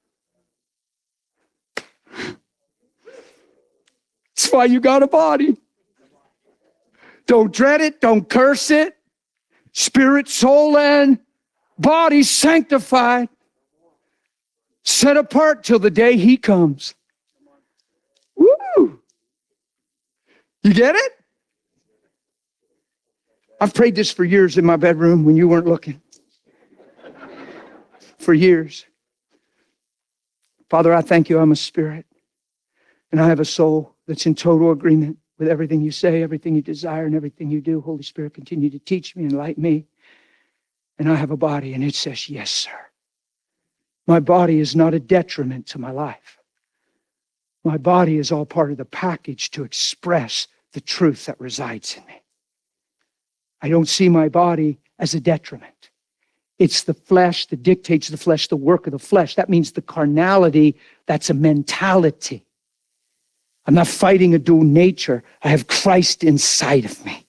That's why you got a body. Don't dread it. Don't curse it. Spirit, soul, and body sanctified. Set apart till the day he comes. Woo! You get it? I've prayed this for years in my bedroom when you weren't looking. For years. Father, I thank you. I'm a spirit. And I have a soul that's in total agreement with everything you say, everything you desire, and everything you do. Holy Spirit, continue to teach me, enlighten me. And I have a body, and it says, yes, sir. My body is not a detriment to my life. My body is all part of the package to express the truth that resides in me. I don't see my body as a detriment. It's the flesh that dictates the flesh, the work of the flesh. That means the carnality, that's a mentality. I'm not fighting a dual nature. I have Christ inside of me.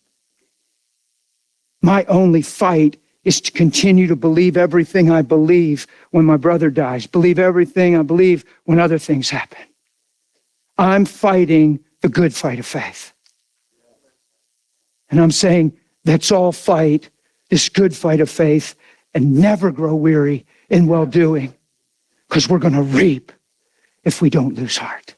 My only fight is to continue to believe everything I believe when my brother dies, believe everything I believe when other things happen. I'm fighting the good fight of faith. And I'm saying, let's all fight this good fight of faith and never grow weary in well-doing, because we're going to reap if we don't lose heart.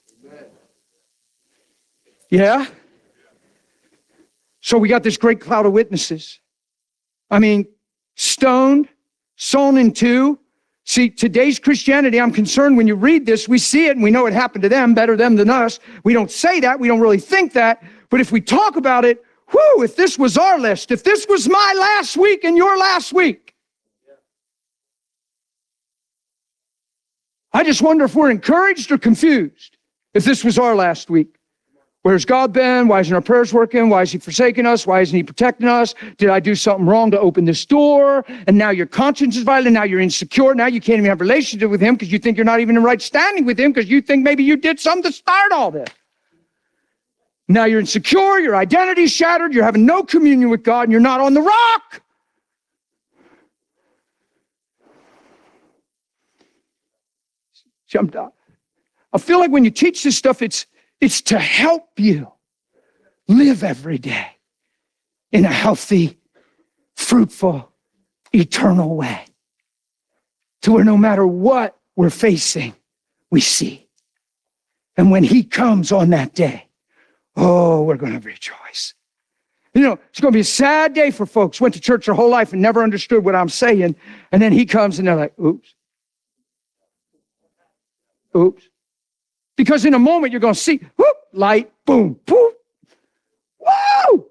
Yeah? So we got this great cloud of witnesses. I mean, stoned, sawn in two. See, today's Christianity, I'm concerned when you read this, we see it and we know it happened to them, better them than us. We don't say that, we don't really think that, but if we talk about it, whoo, if this was our list, if this was my last week and your last week, I just wonder if we're encouraged or confused if this was our last week. Where's God been? Why isn't our prayers working? Why is he forsaking us? Why isn't he protecting us? Did I do something wrong to open this door? And now your conscience is violent. Now you're insecure. Now you can't even have a relationship with him because you think you're not even in right standing with him because you think maybe you did something to start all this. Now you're insecure. Your identity's shattered. You're having no communion with God and you're not on the rock. See, I feel like when you teach this stuff, it's to help you live every day in a healthy, fruitful, eternal way. To where no matter what we're facing, we see. And when he comes on that day, oh, we're going to rejoice. You know, it's going to be a sad day for folks who went to church their whole life and never understood what I'm saying. And then he comes and they're like, oops. Oops. Because in a moment you're going to see, whoop, light, boom, poof. Whoa!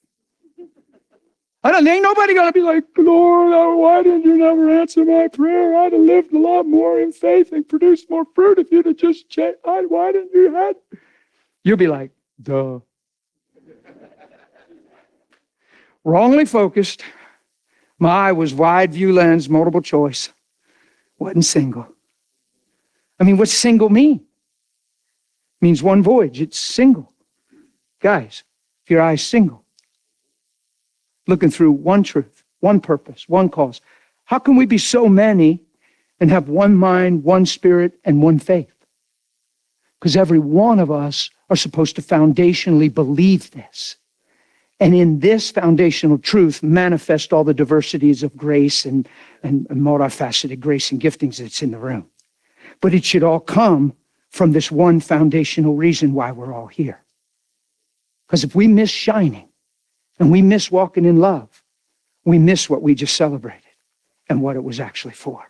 Ain't nobody going to be like, Lord, why didn't you never answer my prayer? I'd have lived a lot more in faith and produced more fruit if you'd have just checked. Why didn't you have? You'll be like, duh. Wrongly focused. My eye was wide view lens, multiple choice. Wasn't single. I mean, what's single mean? It means one voyage. It's single. Guys, if your eye's single, looking through one truth, one purpose, one cause, how can we be so many and have one mind, one spirit, and one faith? Because every one of us are supposed to foundationally believe this. And in this foundational truth, manifest all the diversities of grace and multifaceted grace and giftings that's in the room. But it should all come from this one foundational reason why we're all here. Because if we miss shining and we miss walking in love, we miss what we just celebrated and what it was actually for.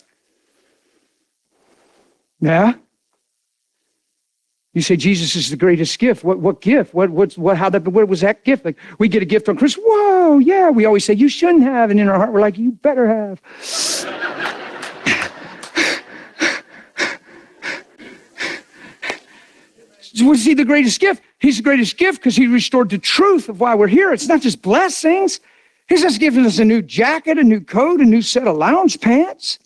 Yeah? You say Jesus is the greatest gift. What gift? What was that gift? Like, we get a gift on Christmas. Whoa, yeah. We always say, you shouldn't have. And in our heart, we're like, you better have. Was he the greatest gift? He's the greatest gift because he restored the truth of why we're here. It's not just blessings. He's just giving us a new jacket, a new coat, a new set of lounge pants.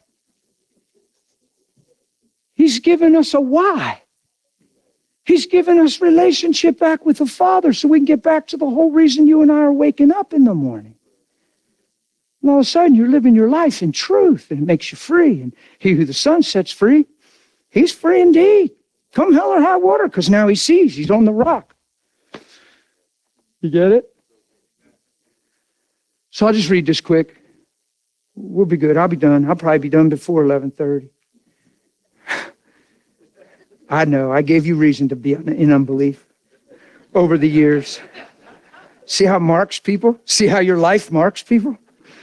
He's given us a why. He's given us relationship back with the Father so we can get back to the whole reason you and I are waking up in the morning. And all of a sudden, you're living your life in truth, and it makes you free. And he who the Son sets free, he's free indeed. Come hell or high water, because now he sees. He's on the rock. You get it? So I'll just read this quick. We'll be good. I'll be done. I'll probably be done before 11:30. I know. I gave you reason to be in unbelief over the years. See how it marks people? See how your life marks people?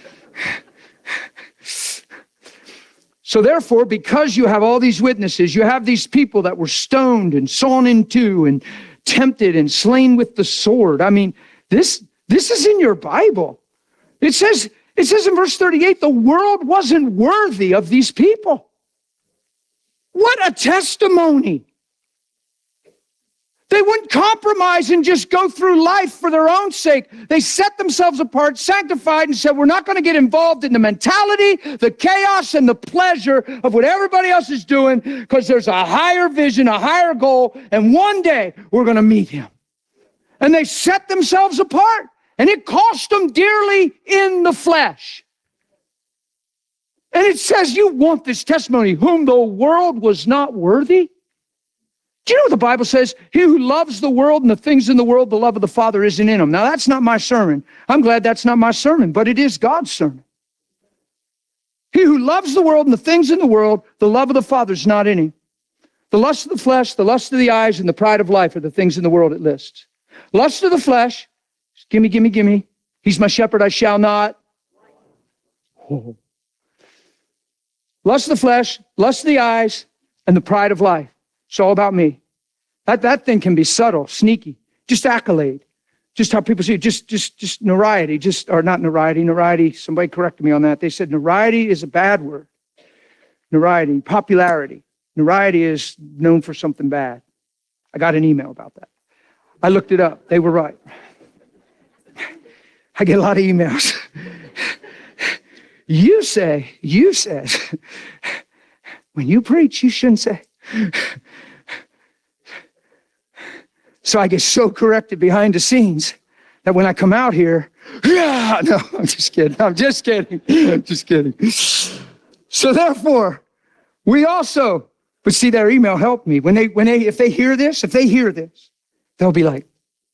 So therefore, because you have all these witnesses, you have these people that were stoned and sawn in two and tempted and slain with the sword. I mean, this is in your Bible. It says in verse 38, the world wasn't worthy of these people. What a testimony. They wouldn't compromise and just go through life for their own sake. They set themselves apart, sanctified, and said, we're not going to get involved in the mentality, the chaos, and the pleasure of what everybody else is doing, because there's a higher vision, a higher goal, and one day we're going to meet him. And they set themselves apart, and it cost them dearly in the flesh. And it says, you want this testimony, whom the world was not worthy? Do you know what the Bible says? He who loves the world and the things in the world, the love of the Father isn't in him. Now, that's not my sermon. I'm glad that's not my sermon, but it is God's sermon. He who loves the world and the things in the world, the love of the Father is not in him. The lust of the flesh, the lust of the eyes, and the pride of life are the things in the world it lists. Lust of the flesh, gimme, gimme, gimme. He's my shepherd, I shall not. Oh. Lust of the flesh, lust of the eyes, and the pride of life. It's all about me. That thing can be subtle, sneaky, just accolade, just how people see it, just notoriety, or not notoriety, somebody corrected me on that. They said notoriety is a bad word. Notoriety, popularity. Notoriety is known for something bad. I got an email about that. I looked it up. They were right. I get a lot of emails. You said, when you preach, you shouldn't say. So I get so corrected behind the scenes that when I come out here, yeah, no, I'm just kidding. So therefore, we also, but see, their email helped me. If they hear this, they'll be like,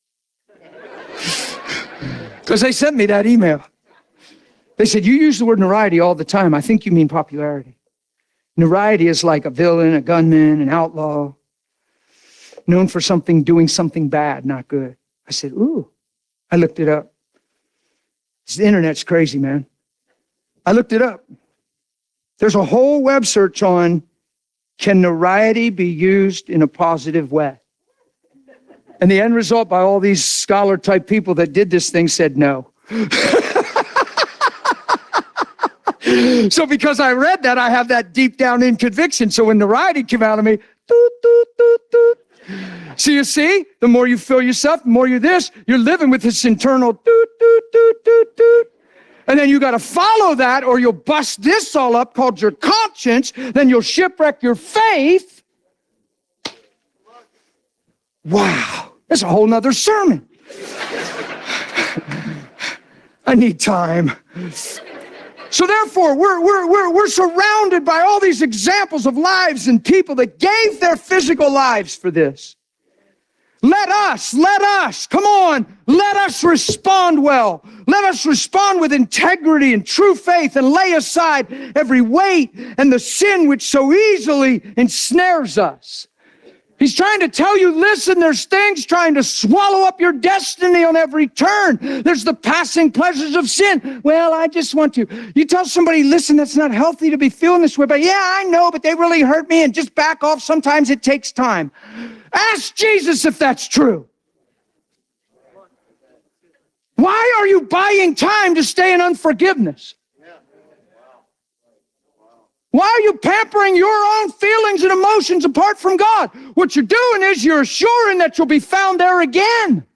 because they sent me that email. They said, you use the word notoriety all the time. I think you mean popularity. Notoriety is like a villain, a gunman, an outlaw, known for doing something bad, not good. I said, ooh. I looked it up. The internet's crazy, man. I looked it up. There's a whole web search on, can notoriety be used in a positive way? And the end result by all these scholar-type people that did this thing said no. So because I read that, I have that deep down in conviction. So when notoriety came out of me, doot, doot, doot, doot. So you see, the more you fill yourself, the more you're living with this internal doot, doot, doot, doot, doot. And then you got to follow that or you'll bust this all up called your conscience. Then you'll shipwreck your faith. Wow, that's a whole nother sermon. I need time. So therefore, we're surrounded by all these examples of lives and people that gave their physical lives for this. Let us, come on, let us respond well. Let us respond with integrity and true faith and lay aside every weight and the sin which so easily ensnares us. He's trying to tell you, listen, there's things trying to swallow up your destiny on every turn. There's the passing pleasures of sin. Well, I just want to. You tell somebody, listen, that's not healthy to be feeling this way, but yeah, I know, but they really hurt me, and just back off. Sometimes it takes time. Ask Jesus if that's true. Why are you buying time to stay in unforgiveness? Why are you pampering your own feelings and emotions apart from God? What you're doing is you're assuring that you'll be found there again.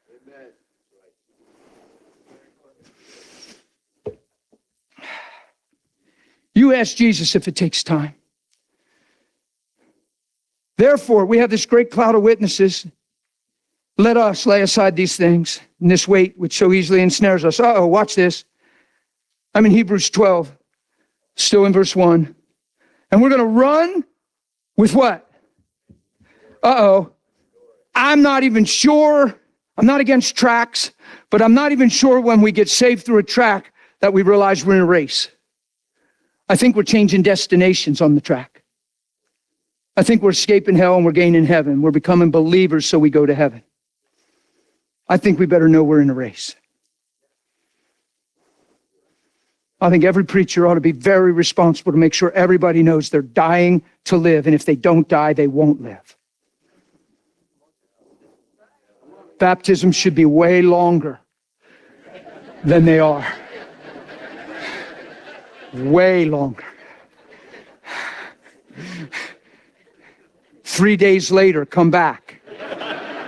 You ask Jesus if it takes time. Therefore, we have this great cloud of witnesses. Let us lay aside these things and this weight which so easily ensnares us. Uh-oh, watch this. I'm in Hebrews 12. Still in verse 1. And we're going to run with what? Uh-oh. I'm not even sure. I'm not against tracks, but I'm not even sure when we get saved through a track that we realize we're in a race. I think we're changing destinations on the track. I think we're escaping hell and we're gaining heaven. We're becoming believers so we go to heaven. I think we better know we're in a race. I think every preacher ought to be very responsible to make sure everybody knows they're dying to live, and if they don't die, they won't live. Baptism should be way longer than they are. Way longer. 3 days later, come back.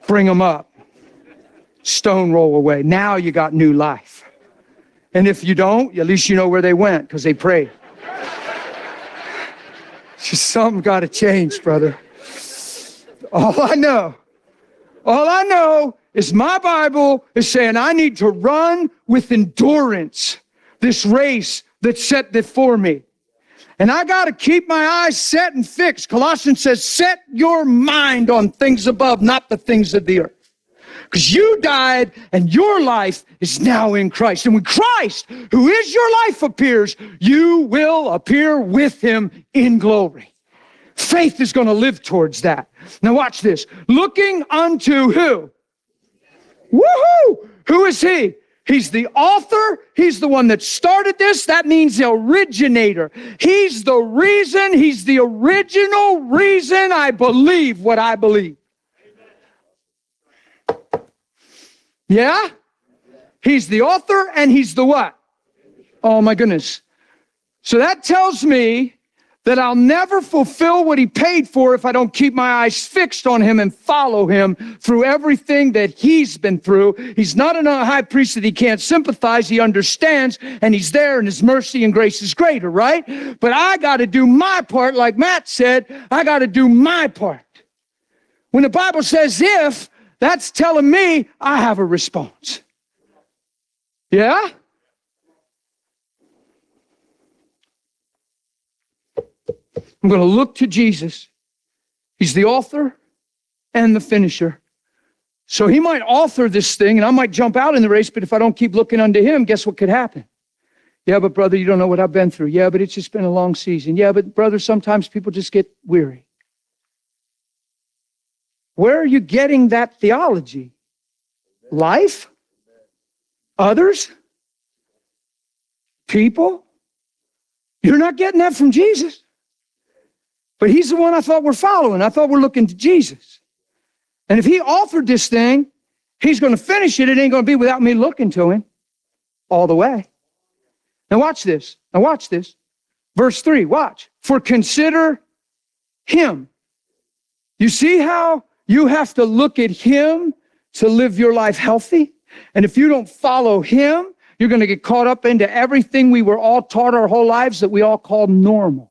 bring them up. Stone roll away. Now you got new life. And if you don't, at least you know where they went because they prayed. Just something got to change, brother. All I know is my Bible is saying I need to run with endurance this race that's set before me. And I got to keep my eyes set and fixed. Colossians says, set your mind on things above, not the things of the earth. Because you died and your life is now in Christ. And when Christ, who is your life, appears, you will appear with him in glory. Faith is going to live towards that. Now watch this. Looking unto who? Woohoo! Who is he? He's the author. He's the one that started this. That means the originator. He's the reason. He's the original reason I believe what I believe. Yeah? He's the author and he's the what? Oh my goodness. So that tells me that I'll never fulfill what he paid for if I don't keep my eyes fixed on him and follow him through everything that he's been through. He's not a high priest that he can't sympathize. He understands, and he's there, and his mercy and grace is greater, right? But I got to do my part, like Matt said. I got to do my part. When the Bible says if, that's telling me I have a response. Yeah? I'm going to look to Jesus. He's the author and the finisher. So he might author this thing and I might jump out in the race, but if I don't keep looking unto him, guess what could happen? Yeah, but brother, you don't know what I've been through. Yeah, but it's just been a long season. Yeah, but brother, sometimes people just get weary. Where are you getting that theology? Life? Others? People? You're not getting that from Jesus. But he's the one I thought we're following. I thought we're looking to Jesus. And if he authored this thing, he's going to finish it. It ain't going to be without me looking to him all the way. Now watch this. Verse 3, watch. For consider him. You see how you have to look at him to live your life healthy? And if you don't follow him, you're going to get caught up into everything we were all taught our whole lives that we all call normal.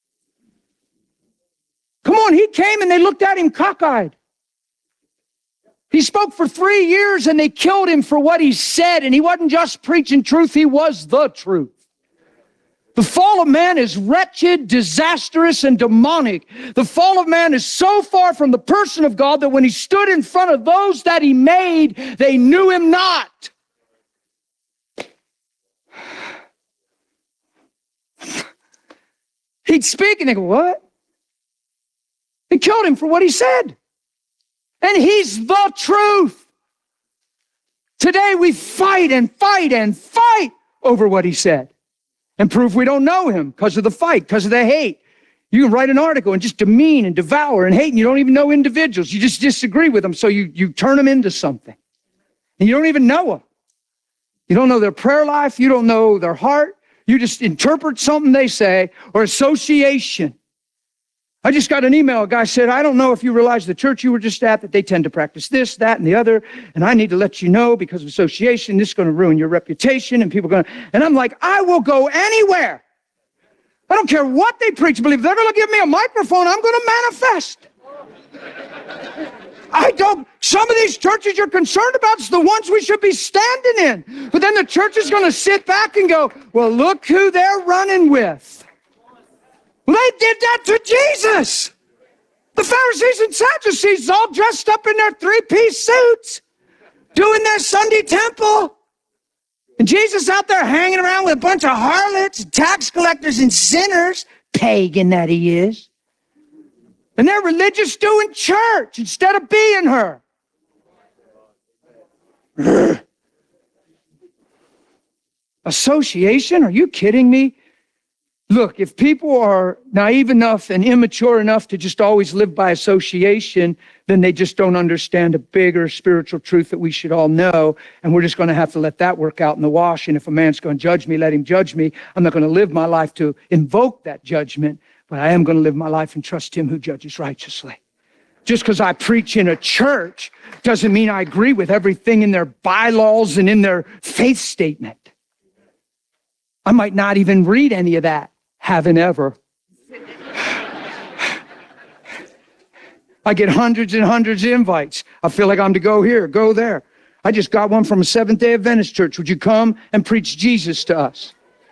Come on, he came and they looked at him cockeyed. He spoke for 3 years and they killed him for what he said. And he wasn't just preaching truth, he was the truth. The fall of man is wretched, disastrous, and demonic. The fall of man is so far from the person of God that when he stood in front of those that he made, they knew him not. He'd speak and they go, what? They killed him for what he said. And he's the truth. Today we fight and fight and fight over what he said and prove we don't know him because of the fight, because of the hate. You can write an article and just demean and devour and hate, and you don't even know individuals. You just disagree with them, so you turn them into something. And you don't even know them. You don't know their prayer life. You don't know their heart. You just interpret something they say, or association. I just got an email. A guy said, I don't know if you realize the church you were just at, that they tend to practice this, that, and the other. And I need to let you know because of association, this is going to ruin your reputation. And people are going to, and I'm like, I will go anywhere. I don't care what they preach. Believe they're going to give me a microphone, I'm going to manifest. Some of these churches you're concerned about is the ones we should be standing in. But then the church is going to sit back and go, well, look who they're running with. Well, they did that to Jesus. The Pharisees and Sadducees all dressed up in their three-piece suits, doing their Sunday temple. And Jesus out there hanging around with a bunch of harlots, tax collectors, and sinners, pagan that he is. And they're religious doing church instead of being her. Association? Are you kidding me? Look, if people are naive enough and immature enough to just always live by association, then they just don't understand a bigger spiritual truth that we should all know. And we're just going to have to let that work out in the wash. And if a man's going to judge me, let him judge me. I'm not going to live my life to invoke that judgment, but I am going to live my life and trust him who judges righteously. Just because I preach in a church doesn't mean I agree with everything in their bylaws and in their faith statement. I might not even read any of that. Haven't ever. I get hundreds and hundreds of invites. I feel like I'm to go here, go there. I just got one from a Seventh-day Adventist church. Would you come and preach Jesus to us?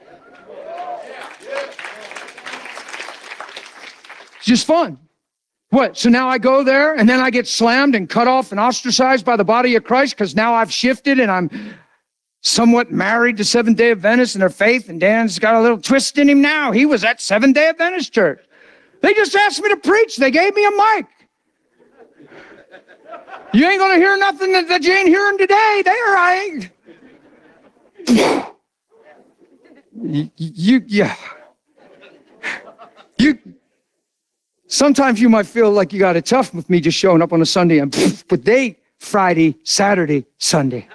It's just fun. What? So now I go there and then I get slammed and cut off and ostracized by the body of Christ because now I've shifted and I'm somewhat married to Seventh-day Adventists and their faith, and Dan's got a little twist in him now. He was at Seventh-day Adventist church. They just asked me to preach. They gave me a mic. You ain't gonna hear nothing that you ain't hearing today. There I ain't. Sometimes you might feel like you got it tough with me just showing up on a Sunday and but they Friday, Saturday, Sunday.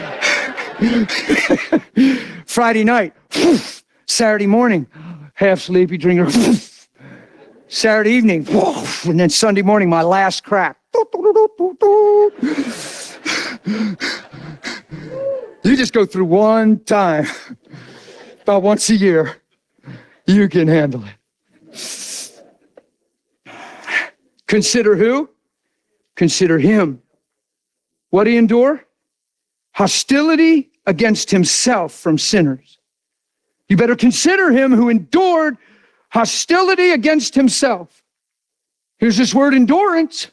Friday night, Saturday morning, half sleepy drinker. Saturday evening, and then Sunday morning, my last crack. You just go through one time, about once a year. You can handle it. Consider who? Consider him. What did he endure? Hostility against himself from sinners. You better consider him who endured hostility against himself. Here's this word endurance.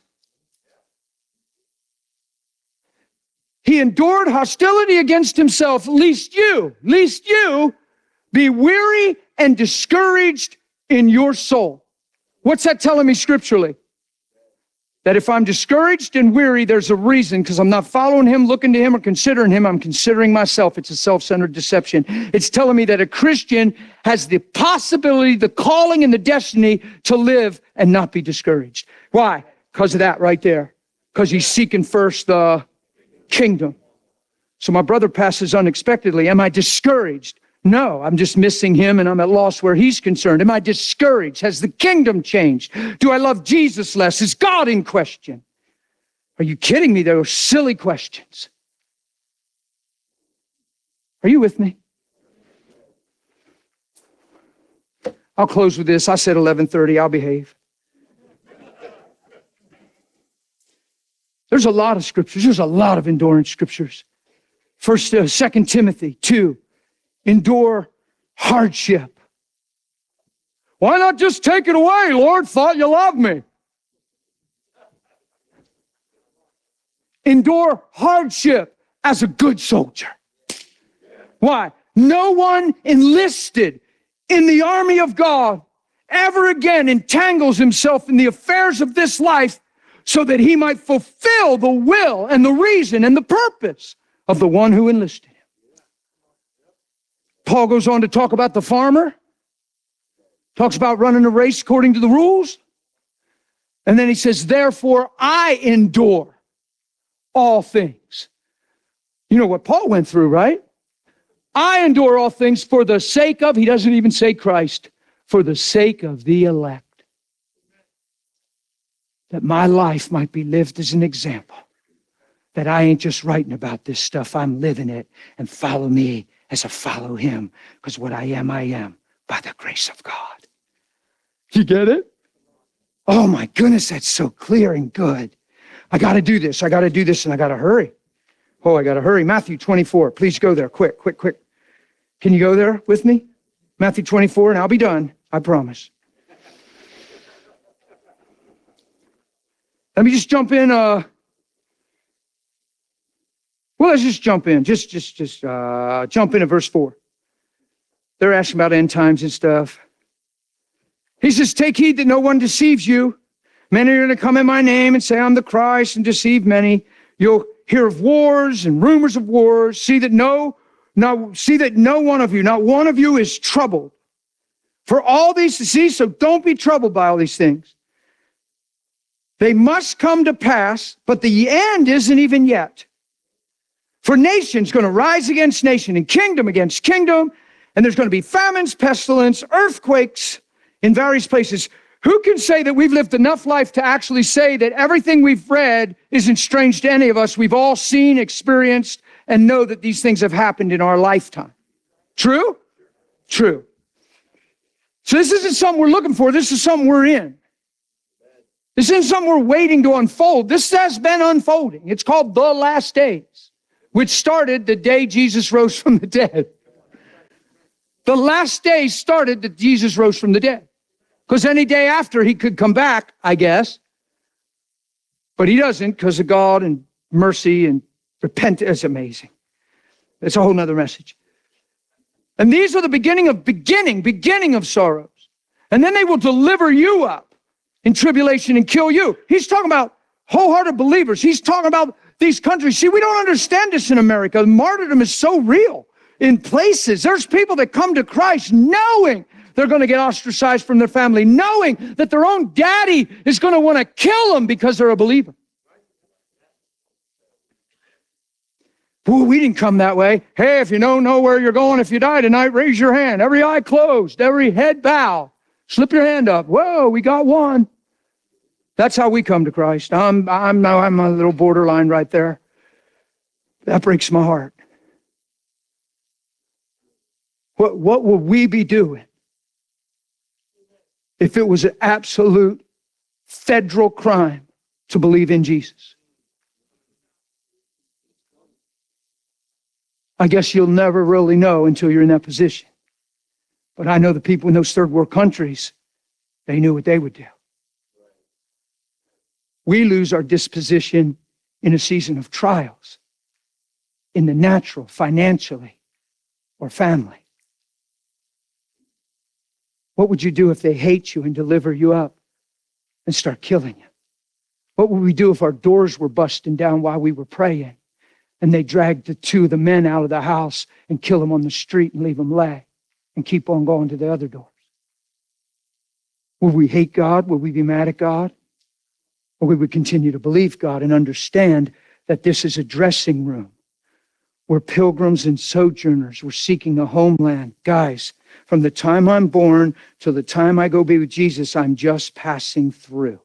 He endured hostility against himself, lest you be weary and discouraged in your soul. What's that telling me scripturally? That if I'm discouraged and weary, there's a reason, because I'm not following him, looking to him, or considering him. I'm considering myself. It's a self-centered deception. It's telling me that a Christian has the possibility, the calling, and the destiny to live and not be discouraged. Why? Because of that right there. Because he's seeking first the kingdom. So my brother passes unexpectedly. Am I discouraged? No, I'm just missing him and I'm at loss where he's concerned. Am I discouraged? Has the kingdom changed? Do I love Jesus less? Is God in question? Are you kidding me? Those silly questions. Are you with me? I'll close with this. I said 11:30. I'll behave. There's a lot of scriptures. There's a lot of endurance scriptures. 2 Timothy 2. Endure hardship. Why not just take it away, Lord? Thought you loved me. Endure hardship as a good soldier. Why? No one enlisted in the army of God ever again entangles himself in the affairs of this life so that he might fulfill the will and the reason and the purpose of the one who enlisted him. Paul goes on to talk about the farmer, talks about running a race according to the rules, and then he says, therefore I endure all things. You know what Paul went through, right? I endure all things for the sake of, he doesn't even say Christ, for the sake of the elect. That my life might be lived as an example. That I ain't just writing about this stuff, I'm living it. And follow me as I follow him. Because what I am by the grace of God. You get it? Oh my goodness, that's so clear and good. I got to do this, and I got to hurry. Oh, I got to hurry. Matthew 24, please go there, quick. Can you go there with me? Matthew 24, and I'll be done, I promise. Let me just jump in. Let's just jump in. Just jump into verse 4. They're asking about end times and stuff. He says, take heed that no one deceives you. Many are going to come in my name and say, I'm the Christ, and deceive many. You'll hear of wars and rumors of wars. See that no one of you, not one of you is troubled. For all these to see, so don't be troubled by all these things. They must come to pass, but the end isn't even yet. For nation's going to rise against nation and kingdom against kingdom, and there's going to be famines, pestilence, earthquakes in various places. Who can say that we've lived enough life to actually say that everything we've read isn't strange to any of us? We've all seen, experienced, and know that these things have happened in our lifetime. True? True. So this isn't something we're looking for. This is something we're in. This isn't something we're waiting to unfold. This has been unfolding. It's called the last days, which started the day Jesus rose from the dead. The last days started that Jesus rose from the dead. Because any day after he could come back, I guess. But he doesn't because of God and mercy and repentance. It's amazing. It's a whole nother message. And these are the beginning of sorrows. And then they will deliver you up in tribulation and kill you. He's talking about wholehearted believers. He's talking about these countries. See, we don't understand this in America. Martyrdom is so real in places. There's people that come to Christ knowing they're going to get ostracized from their family, knowing that their own daddy is going to want to kill them because they're a believer. Boy, we didn't come that way. Hey, if you don't know where you're going, if you die tonight, raise your hand. Every eye closed, every head bow. Slip your hand up. Whoa, we got one. That's how we come to Christ. I'm a little borderline right there. That breaks my heart. What will we be doing if it was an absolute federal crime to believe in Jesus? I guess you'll never really know until you're in that position. But I know the people in those third world countries, they knew what they would do. We lose our disposition in a season of trials, in the natural, financially, or family. What would you do if they hate you and deliver you up and start killing you? What would we do if our doors were busting down while we were praying and they dragged the two of the men out of the house and kill them on the street and leave them lay and keep on going to the other doors? Would we hate God? Would we be mad at God? Or would we continue to believe God and understand that this is a dressing room where pilgrims and sojourners were seeking a homeland? Guys, from the time I'm born till the time I go be with Jesus, I'm just passing through.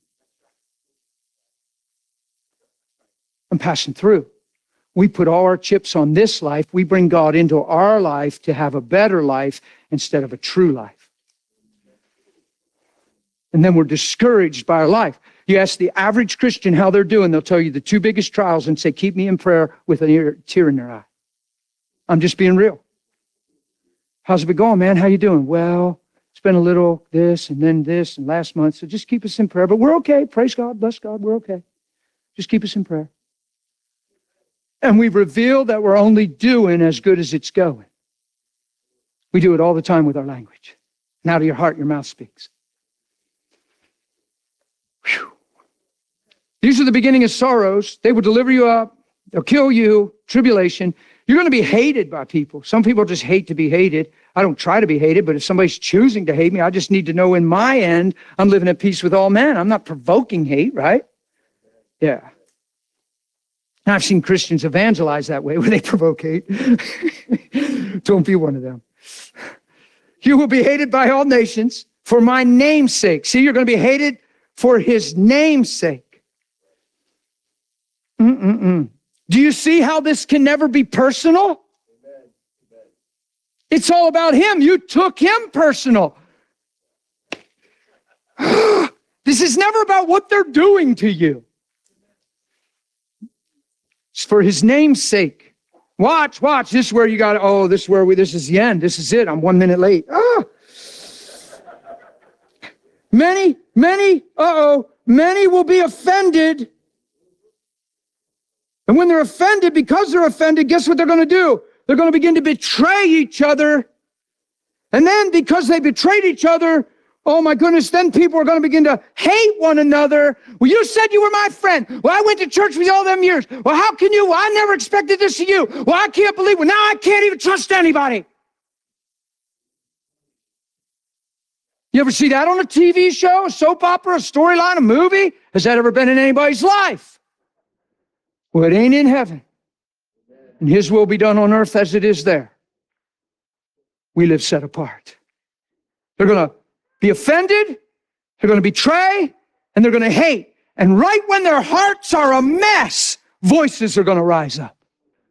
I'm passing through. We put all our chips on this life. We bring God into our life to have a better life instead of a true life. And then we're discouraged by our life. You ask the average Christian how they're doing, they'll tell you the two biggest trials and say, keep me in prayer with a tear in their eye. I'm just being real. How's it been going, man? How you doing? Well, it's been a little this and then this and last month, so just keep us in prayer. But we're okay. Praise God, bless God, we're okay. Just keep us in prayer. And we reveal that we're only doing as good as it's going. We do it all the time with our language. And out of your heart, your mouth speaks. Whew. These are the beginning of sorrows. They will deliver you up. They'll kill you. Tribulation. You're going to be hated by people. Some people just hate to be hated. I don't try to be hated, but if somebody's choosing to hate me, I just need to know in my end, I'm living at peace with all men. I'm not provoking hate, right? Yeah. And I've seen Christians evangelize that way, where they provoke hate. Don't be one of them. You will be hated by all nations for my name's sake. See, you're going to be hated for his name's sake. Do you see how this can never be personal? It's all about him. You took him personal. This is never about what they're doing to you. It's for his name's sake. Watch. This is where you got to, this is the end. This is it. I'm 1 minute late. Many will be offended. And when they're offended, because they're offended, guess what they're going to do? They're going to begin to betray each other. And then because they betrayed each other, oh my goodness, then people are going to begin to hate one another. Well, you said you were my friend. Well, I went to church with you all them years. Well, how can you? Well, I never expected this of you. Well, I can't believe it. Now I can't even trust anybody. You ever see that on a TV show, a soap opera, a storyline, a movie? Has that ever been in anybody's life? Well, it ain't in heaven. And his will be done on earth as it is there. We live set apart. They're going to be offended. They're going to betray and they're going to hate. And right when their hearts are a mess, voices are going to rise up.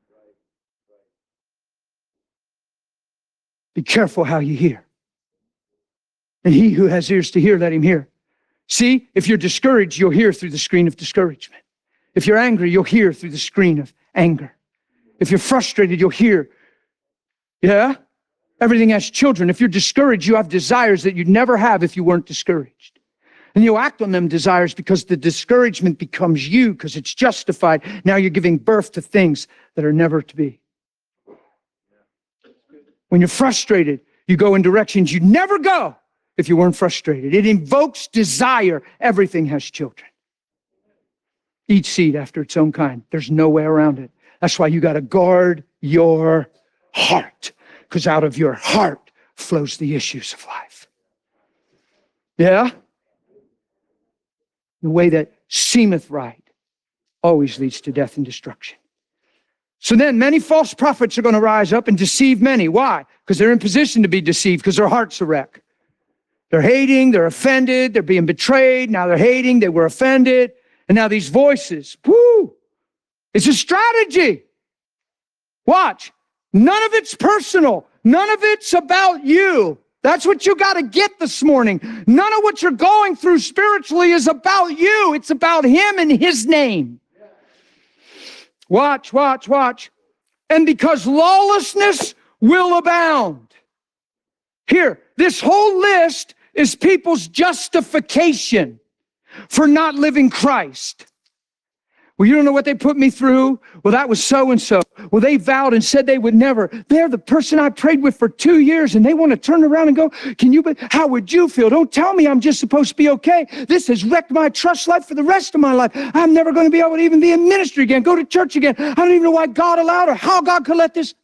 Be careful how you hear. And he who has ears to hear, let him hear. See, if you're discouraged, you'll hear through the screen of discouragement. If you're angry, you'll hear through the screen of anger. If you're frustrated, you'll hear. Yeah? Everything has children. If you're discouraged, you have desires that you'd never have if you weren't discouraged. And you'll act on them desires because the discouragement becomes you because it's justified. Now you're giving birth to things that are never to be. When you're frustrated, you go in directions you'd never go if you weren't frustrated. It invokes desire. Everything has children. Each seed after its own kind. There's no way around it. That's why you got to guard your heart, because out of your heart flows the issues of life. Yeah? The way that seemeth right always leads to death and destruction. So then many false prophets are going to rise up and deceive many. Why? Because they're in position to be deceived, because their heart's a wreck. They're hating, they're offended, they're being betrayed. Now they're hating, they were offended. And now these voices, whoo, it's a strategy. Watch. None of it's personal. None of it's about you. That's what you got to get this morning. None of what you're going through spiritually is about you. It's about him and his name. Watch, watch, watch. And because lawlessness will abound. Here, this whole list is people's justification for not living Christ. Well, you don't know what they put me through. Well, that was so-and-so. Well, they vowed and said they would never. They're the person I prayed with for 2 years, and they want to turn around and go, how would you feel? Don't tell me I'm just supposed to be okay. This has wrecked my trust life for the rest of my life. I'm never going to be able to even be in ministry again, go to church again. I don't even know why God allowed or how God could let this.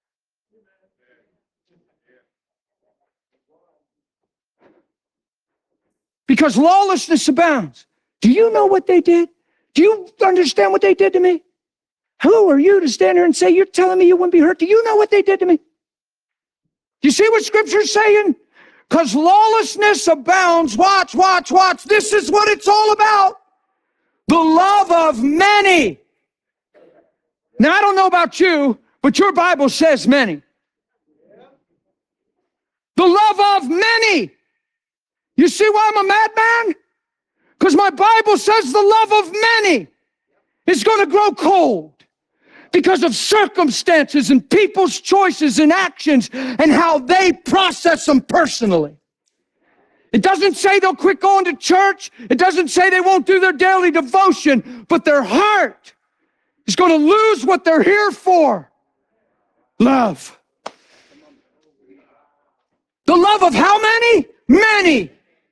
Because lawlessness abounds. Do you know what they did? Do you understand what they did to me? Who are you to stand here and say, you're telling me you wouldn't be hurt? Do you know what they did to me? You see what Scripture's saying? Because lawlessness abounds. Watch, watch, watch. This is what it's all about. The love of many. Now, I don't know about you, but your Bible says many. The love of many. You see why I'm a madman? Because my Bible says the love of many is going to grow cold because of circumstances and people's choices and actions and how they process them personally. It doesn't say they'll quit going to church. It doesn't say they won't do their daily devotion, but their heart is going to lose what they're here for. Love. The love of how many? Many.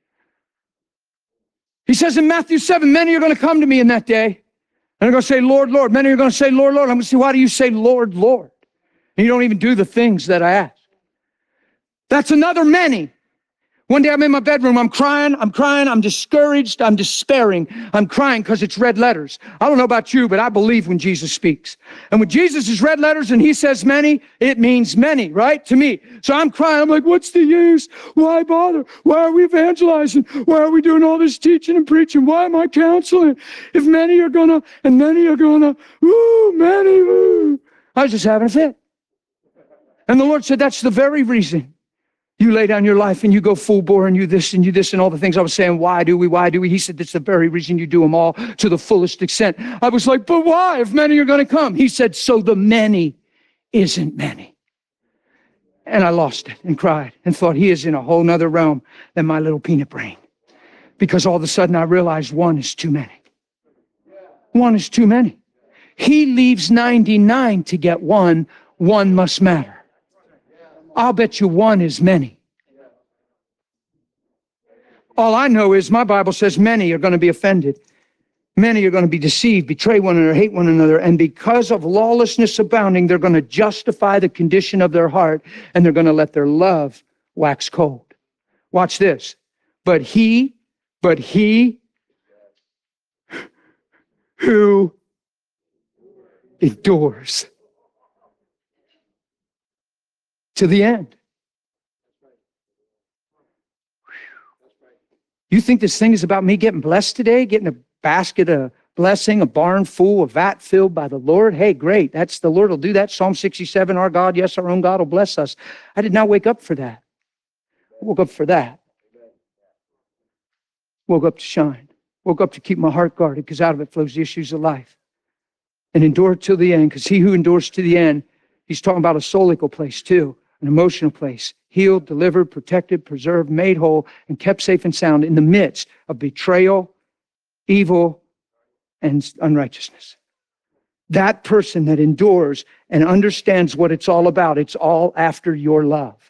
He says in Matthew 7, many are going to come to me in that day. And they're going to say, Lord, Lord. Many are going to say, Lord, Lord. I'm going to say, why do you say, Lord, Lord? And you don't even do the things that I ask. That's another many. One day I'm in my bedroom, I'm crying, I'm discouraged, I'm despairing. I'm crying because it's red letters. I don't know about you, but I believe when Jesus speaks. And when Jesus is red letters and he says many, it means many, right? To me. So I'm crying, I'm like, what's the use? Why bother? Why are we evangelizing? Why are we doing all this teaching and preaching? Why am I counseling? If many are gonna, and many are gonna, many, I was just having a fit. And the Lord said, that's the very reason you lay down your life and you go full bore and you this and all the things I was saying. Why do we? He said, that's the very reason you do them all to the fullest extent. I was like, but why if many are going to come? He said, so the many isn't many. And I lost it and cried and thought he is in a whole nother realm than my little peanut brain. Because all of a sudden I realized one is too many. One is too many. He leaves 99 to get one. One must matter. I'll bet you one is many. All I know is my Bible says many are going to be offended. Many are going to be deceived, betray one another, hate one another. And because of lawlessness abounding, they're going to justify the condition of their heart and they're going to let their love wax cold. Watch this. But he who endures to the end. You think this thing is about me getting blessed today, getting a basket of blessing, a barn full, a vat filled by the Lord? Hey, great. That's the Lord will do that. Psalm 67, our God, yes, our own God will bless us. I did not wake up for that. I woke up for that. Woke up to shine. Woke up to keep my heart guarded, because out of it flows the issues of life. And endure till the end, because he who endures to the end, he's talking about a soulical place too, an emotional place. Healed, delivered, protected, preserved, made whole, and kept safe and sound in the midst of betrayal, evil, and unrighteousness. That person that endures and understands what it's all about, it's all after your love.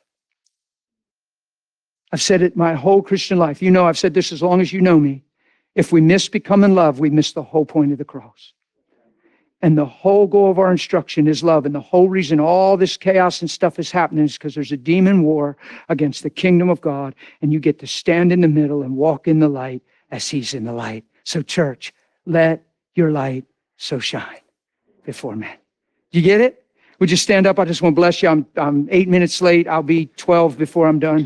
I've said it my whole Christian life. You know, I've said this as long as you know me. If we miss becoming love, we miss the whole point of the cross. And the whole goal of our instruction is love. And the whole reason all this chaos and stuff is happening is because there's a demon war against the kingdom of God. And you get to stand in the middle and walk in the light as he's in the light. So church, let your light so shine before men. You get it? Would you stand up? I just want to bless you. I'm 8 minutes late. I'll be 12 before I'm done.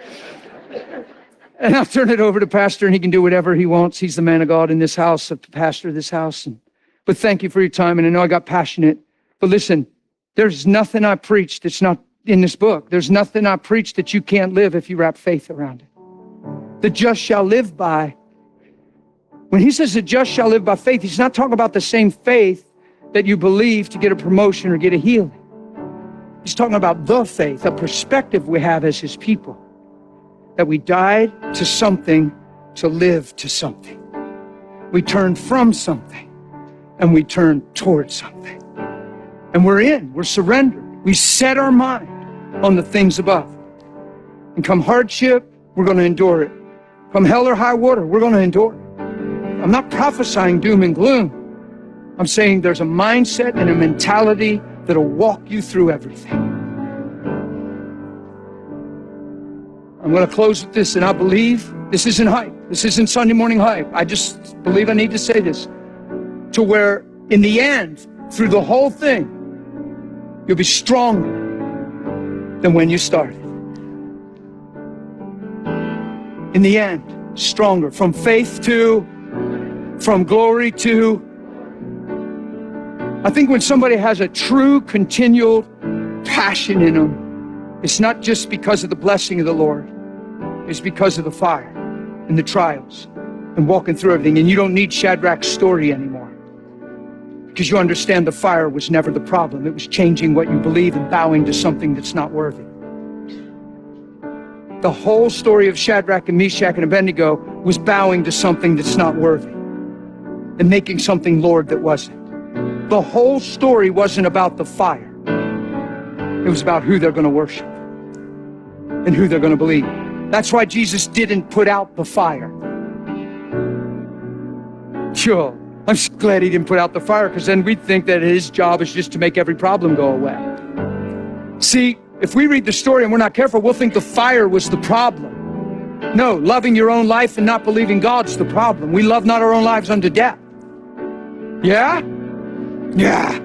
And I'll turn it over to Pastor, and he can do whatever he wants. He's the man of God in this house, the pastor of this house. But thank you for your time. And I know I got passionate. But listen, there's nothing I preach that's not in this book. There's nothing I preach that you can't live if you wrap faith around it. The just shall live by. When he says the just shall live by faith, he's not talking about the same faith that you believe to get a promotion or get a healing. He's talking about the faith, a perspective we have as his people. That we died to something to live to something. We turned from something and we turn towards something. And we're surrendered. We set our mind on the things above. And come hardship, we're going to endure it. Come hell or high water, we're going to endure it. I'm not prophesying doom and gloom. I'm saying there's a mindset and a mentality that'll walk you through everything. I'm going to close with this, and I believe this isn't hype. This isn't Sunday morning hype. I just believe I need to say this. To where, in the end, through the whole thing, you'll be stronger than when you started. In the end, stronger. From faith to, from glory to. I think when somebody has a true, continual passion in them, it's not just because of the blessing of the Lord. It's because of the fire and the trials and walking through everything. And you don't need Shadrach's story anymore, because you understand the fire was never the problem. It was changing what you believe and bowing to something that's not worthy. The whole story of Shadrach and Meshach and Abednego was bowing to something that's not worthy and making something Lord that wasn't. The whole story wasn't about the fire. It was about who they're going to worship and who they're going to believe. That's why Jesus didn't put out the fire. Sure, I'm so glad he didn't put out the fire, because then we'd think that his job is just to make every problem go away. See, if we read the story and we're not careful, we'll think the fire was the problem. No, loving your own life and not believing God's the problem. We love not our own lives unto death. Yeah? Yeah.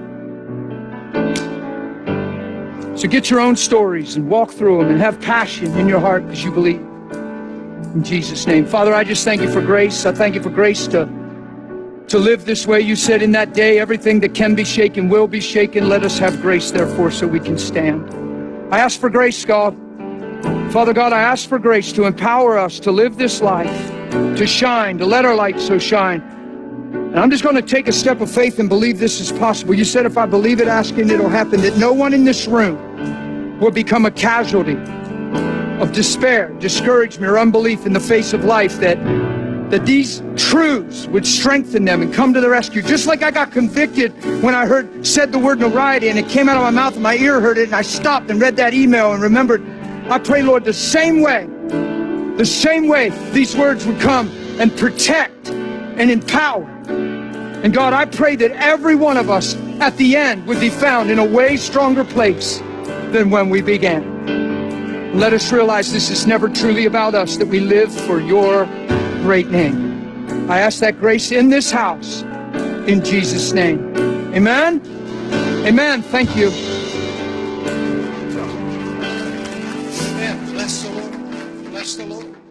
So get your own stories and walk through them and have passion in your heart because you believe. In Jesus' name. Father, I just thank you for grace. I thank you for grace to live this way. You said in that day, everything that can be shaken will be shaken. Let us have grace, therefore, so we can stand. I ask for grace, God. Father God, I ask for grace to empower us to live this life, to shine, to let our light so shine. And I'm just going to take a step of faith and believe this is possible. You said if I believe it, asking, it'll happen. That no one in this room will become a casualty of despair, discouragement, or unbelief in the face of life. That these truths would strengthen them and come to the rescue. Just like I got convicted when I said the word notoriety and it came out of my mouth and my ear heard it and I stopped and read that email and remembered. I pray, Lord, the same way these words would come and protect and empower. And God, I pray that every one of us at the end would be found in a way stronger place than when we began. Let us realize this is never truly about us, that we live for your great name. I ask that grace in this house, in Jesus' name. Amen? Amen. Thank you. Amen. Bless the Lord. Bless the Lord.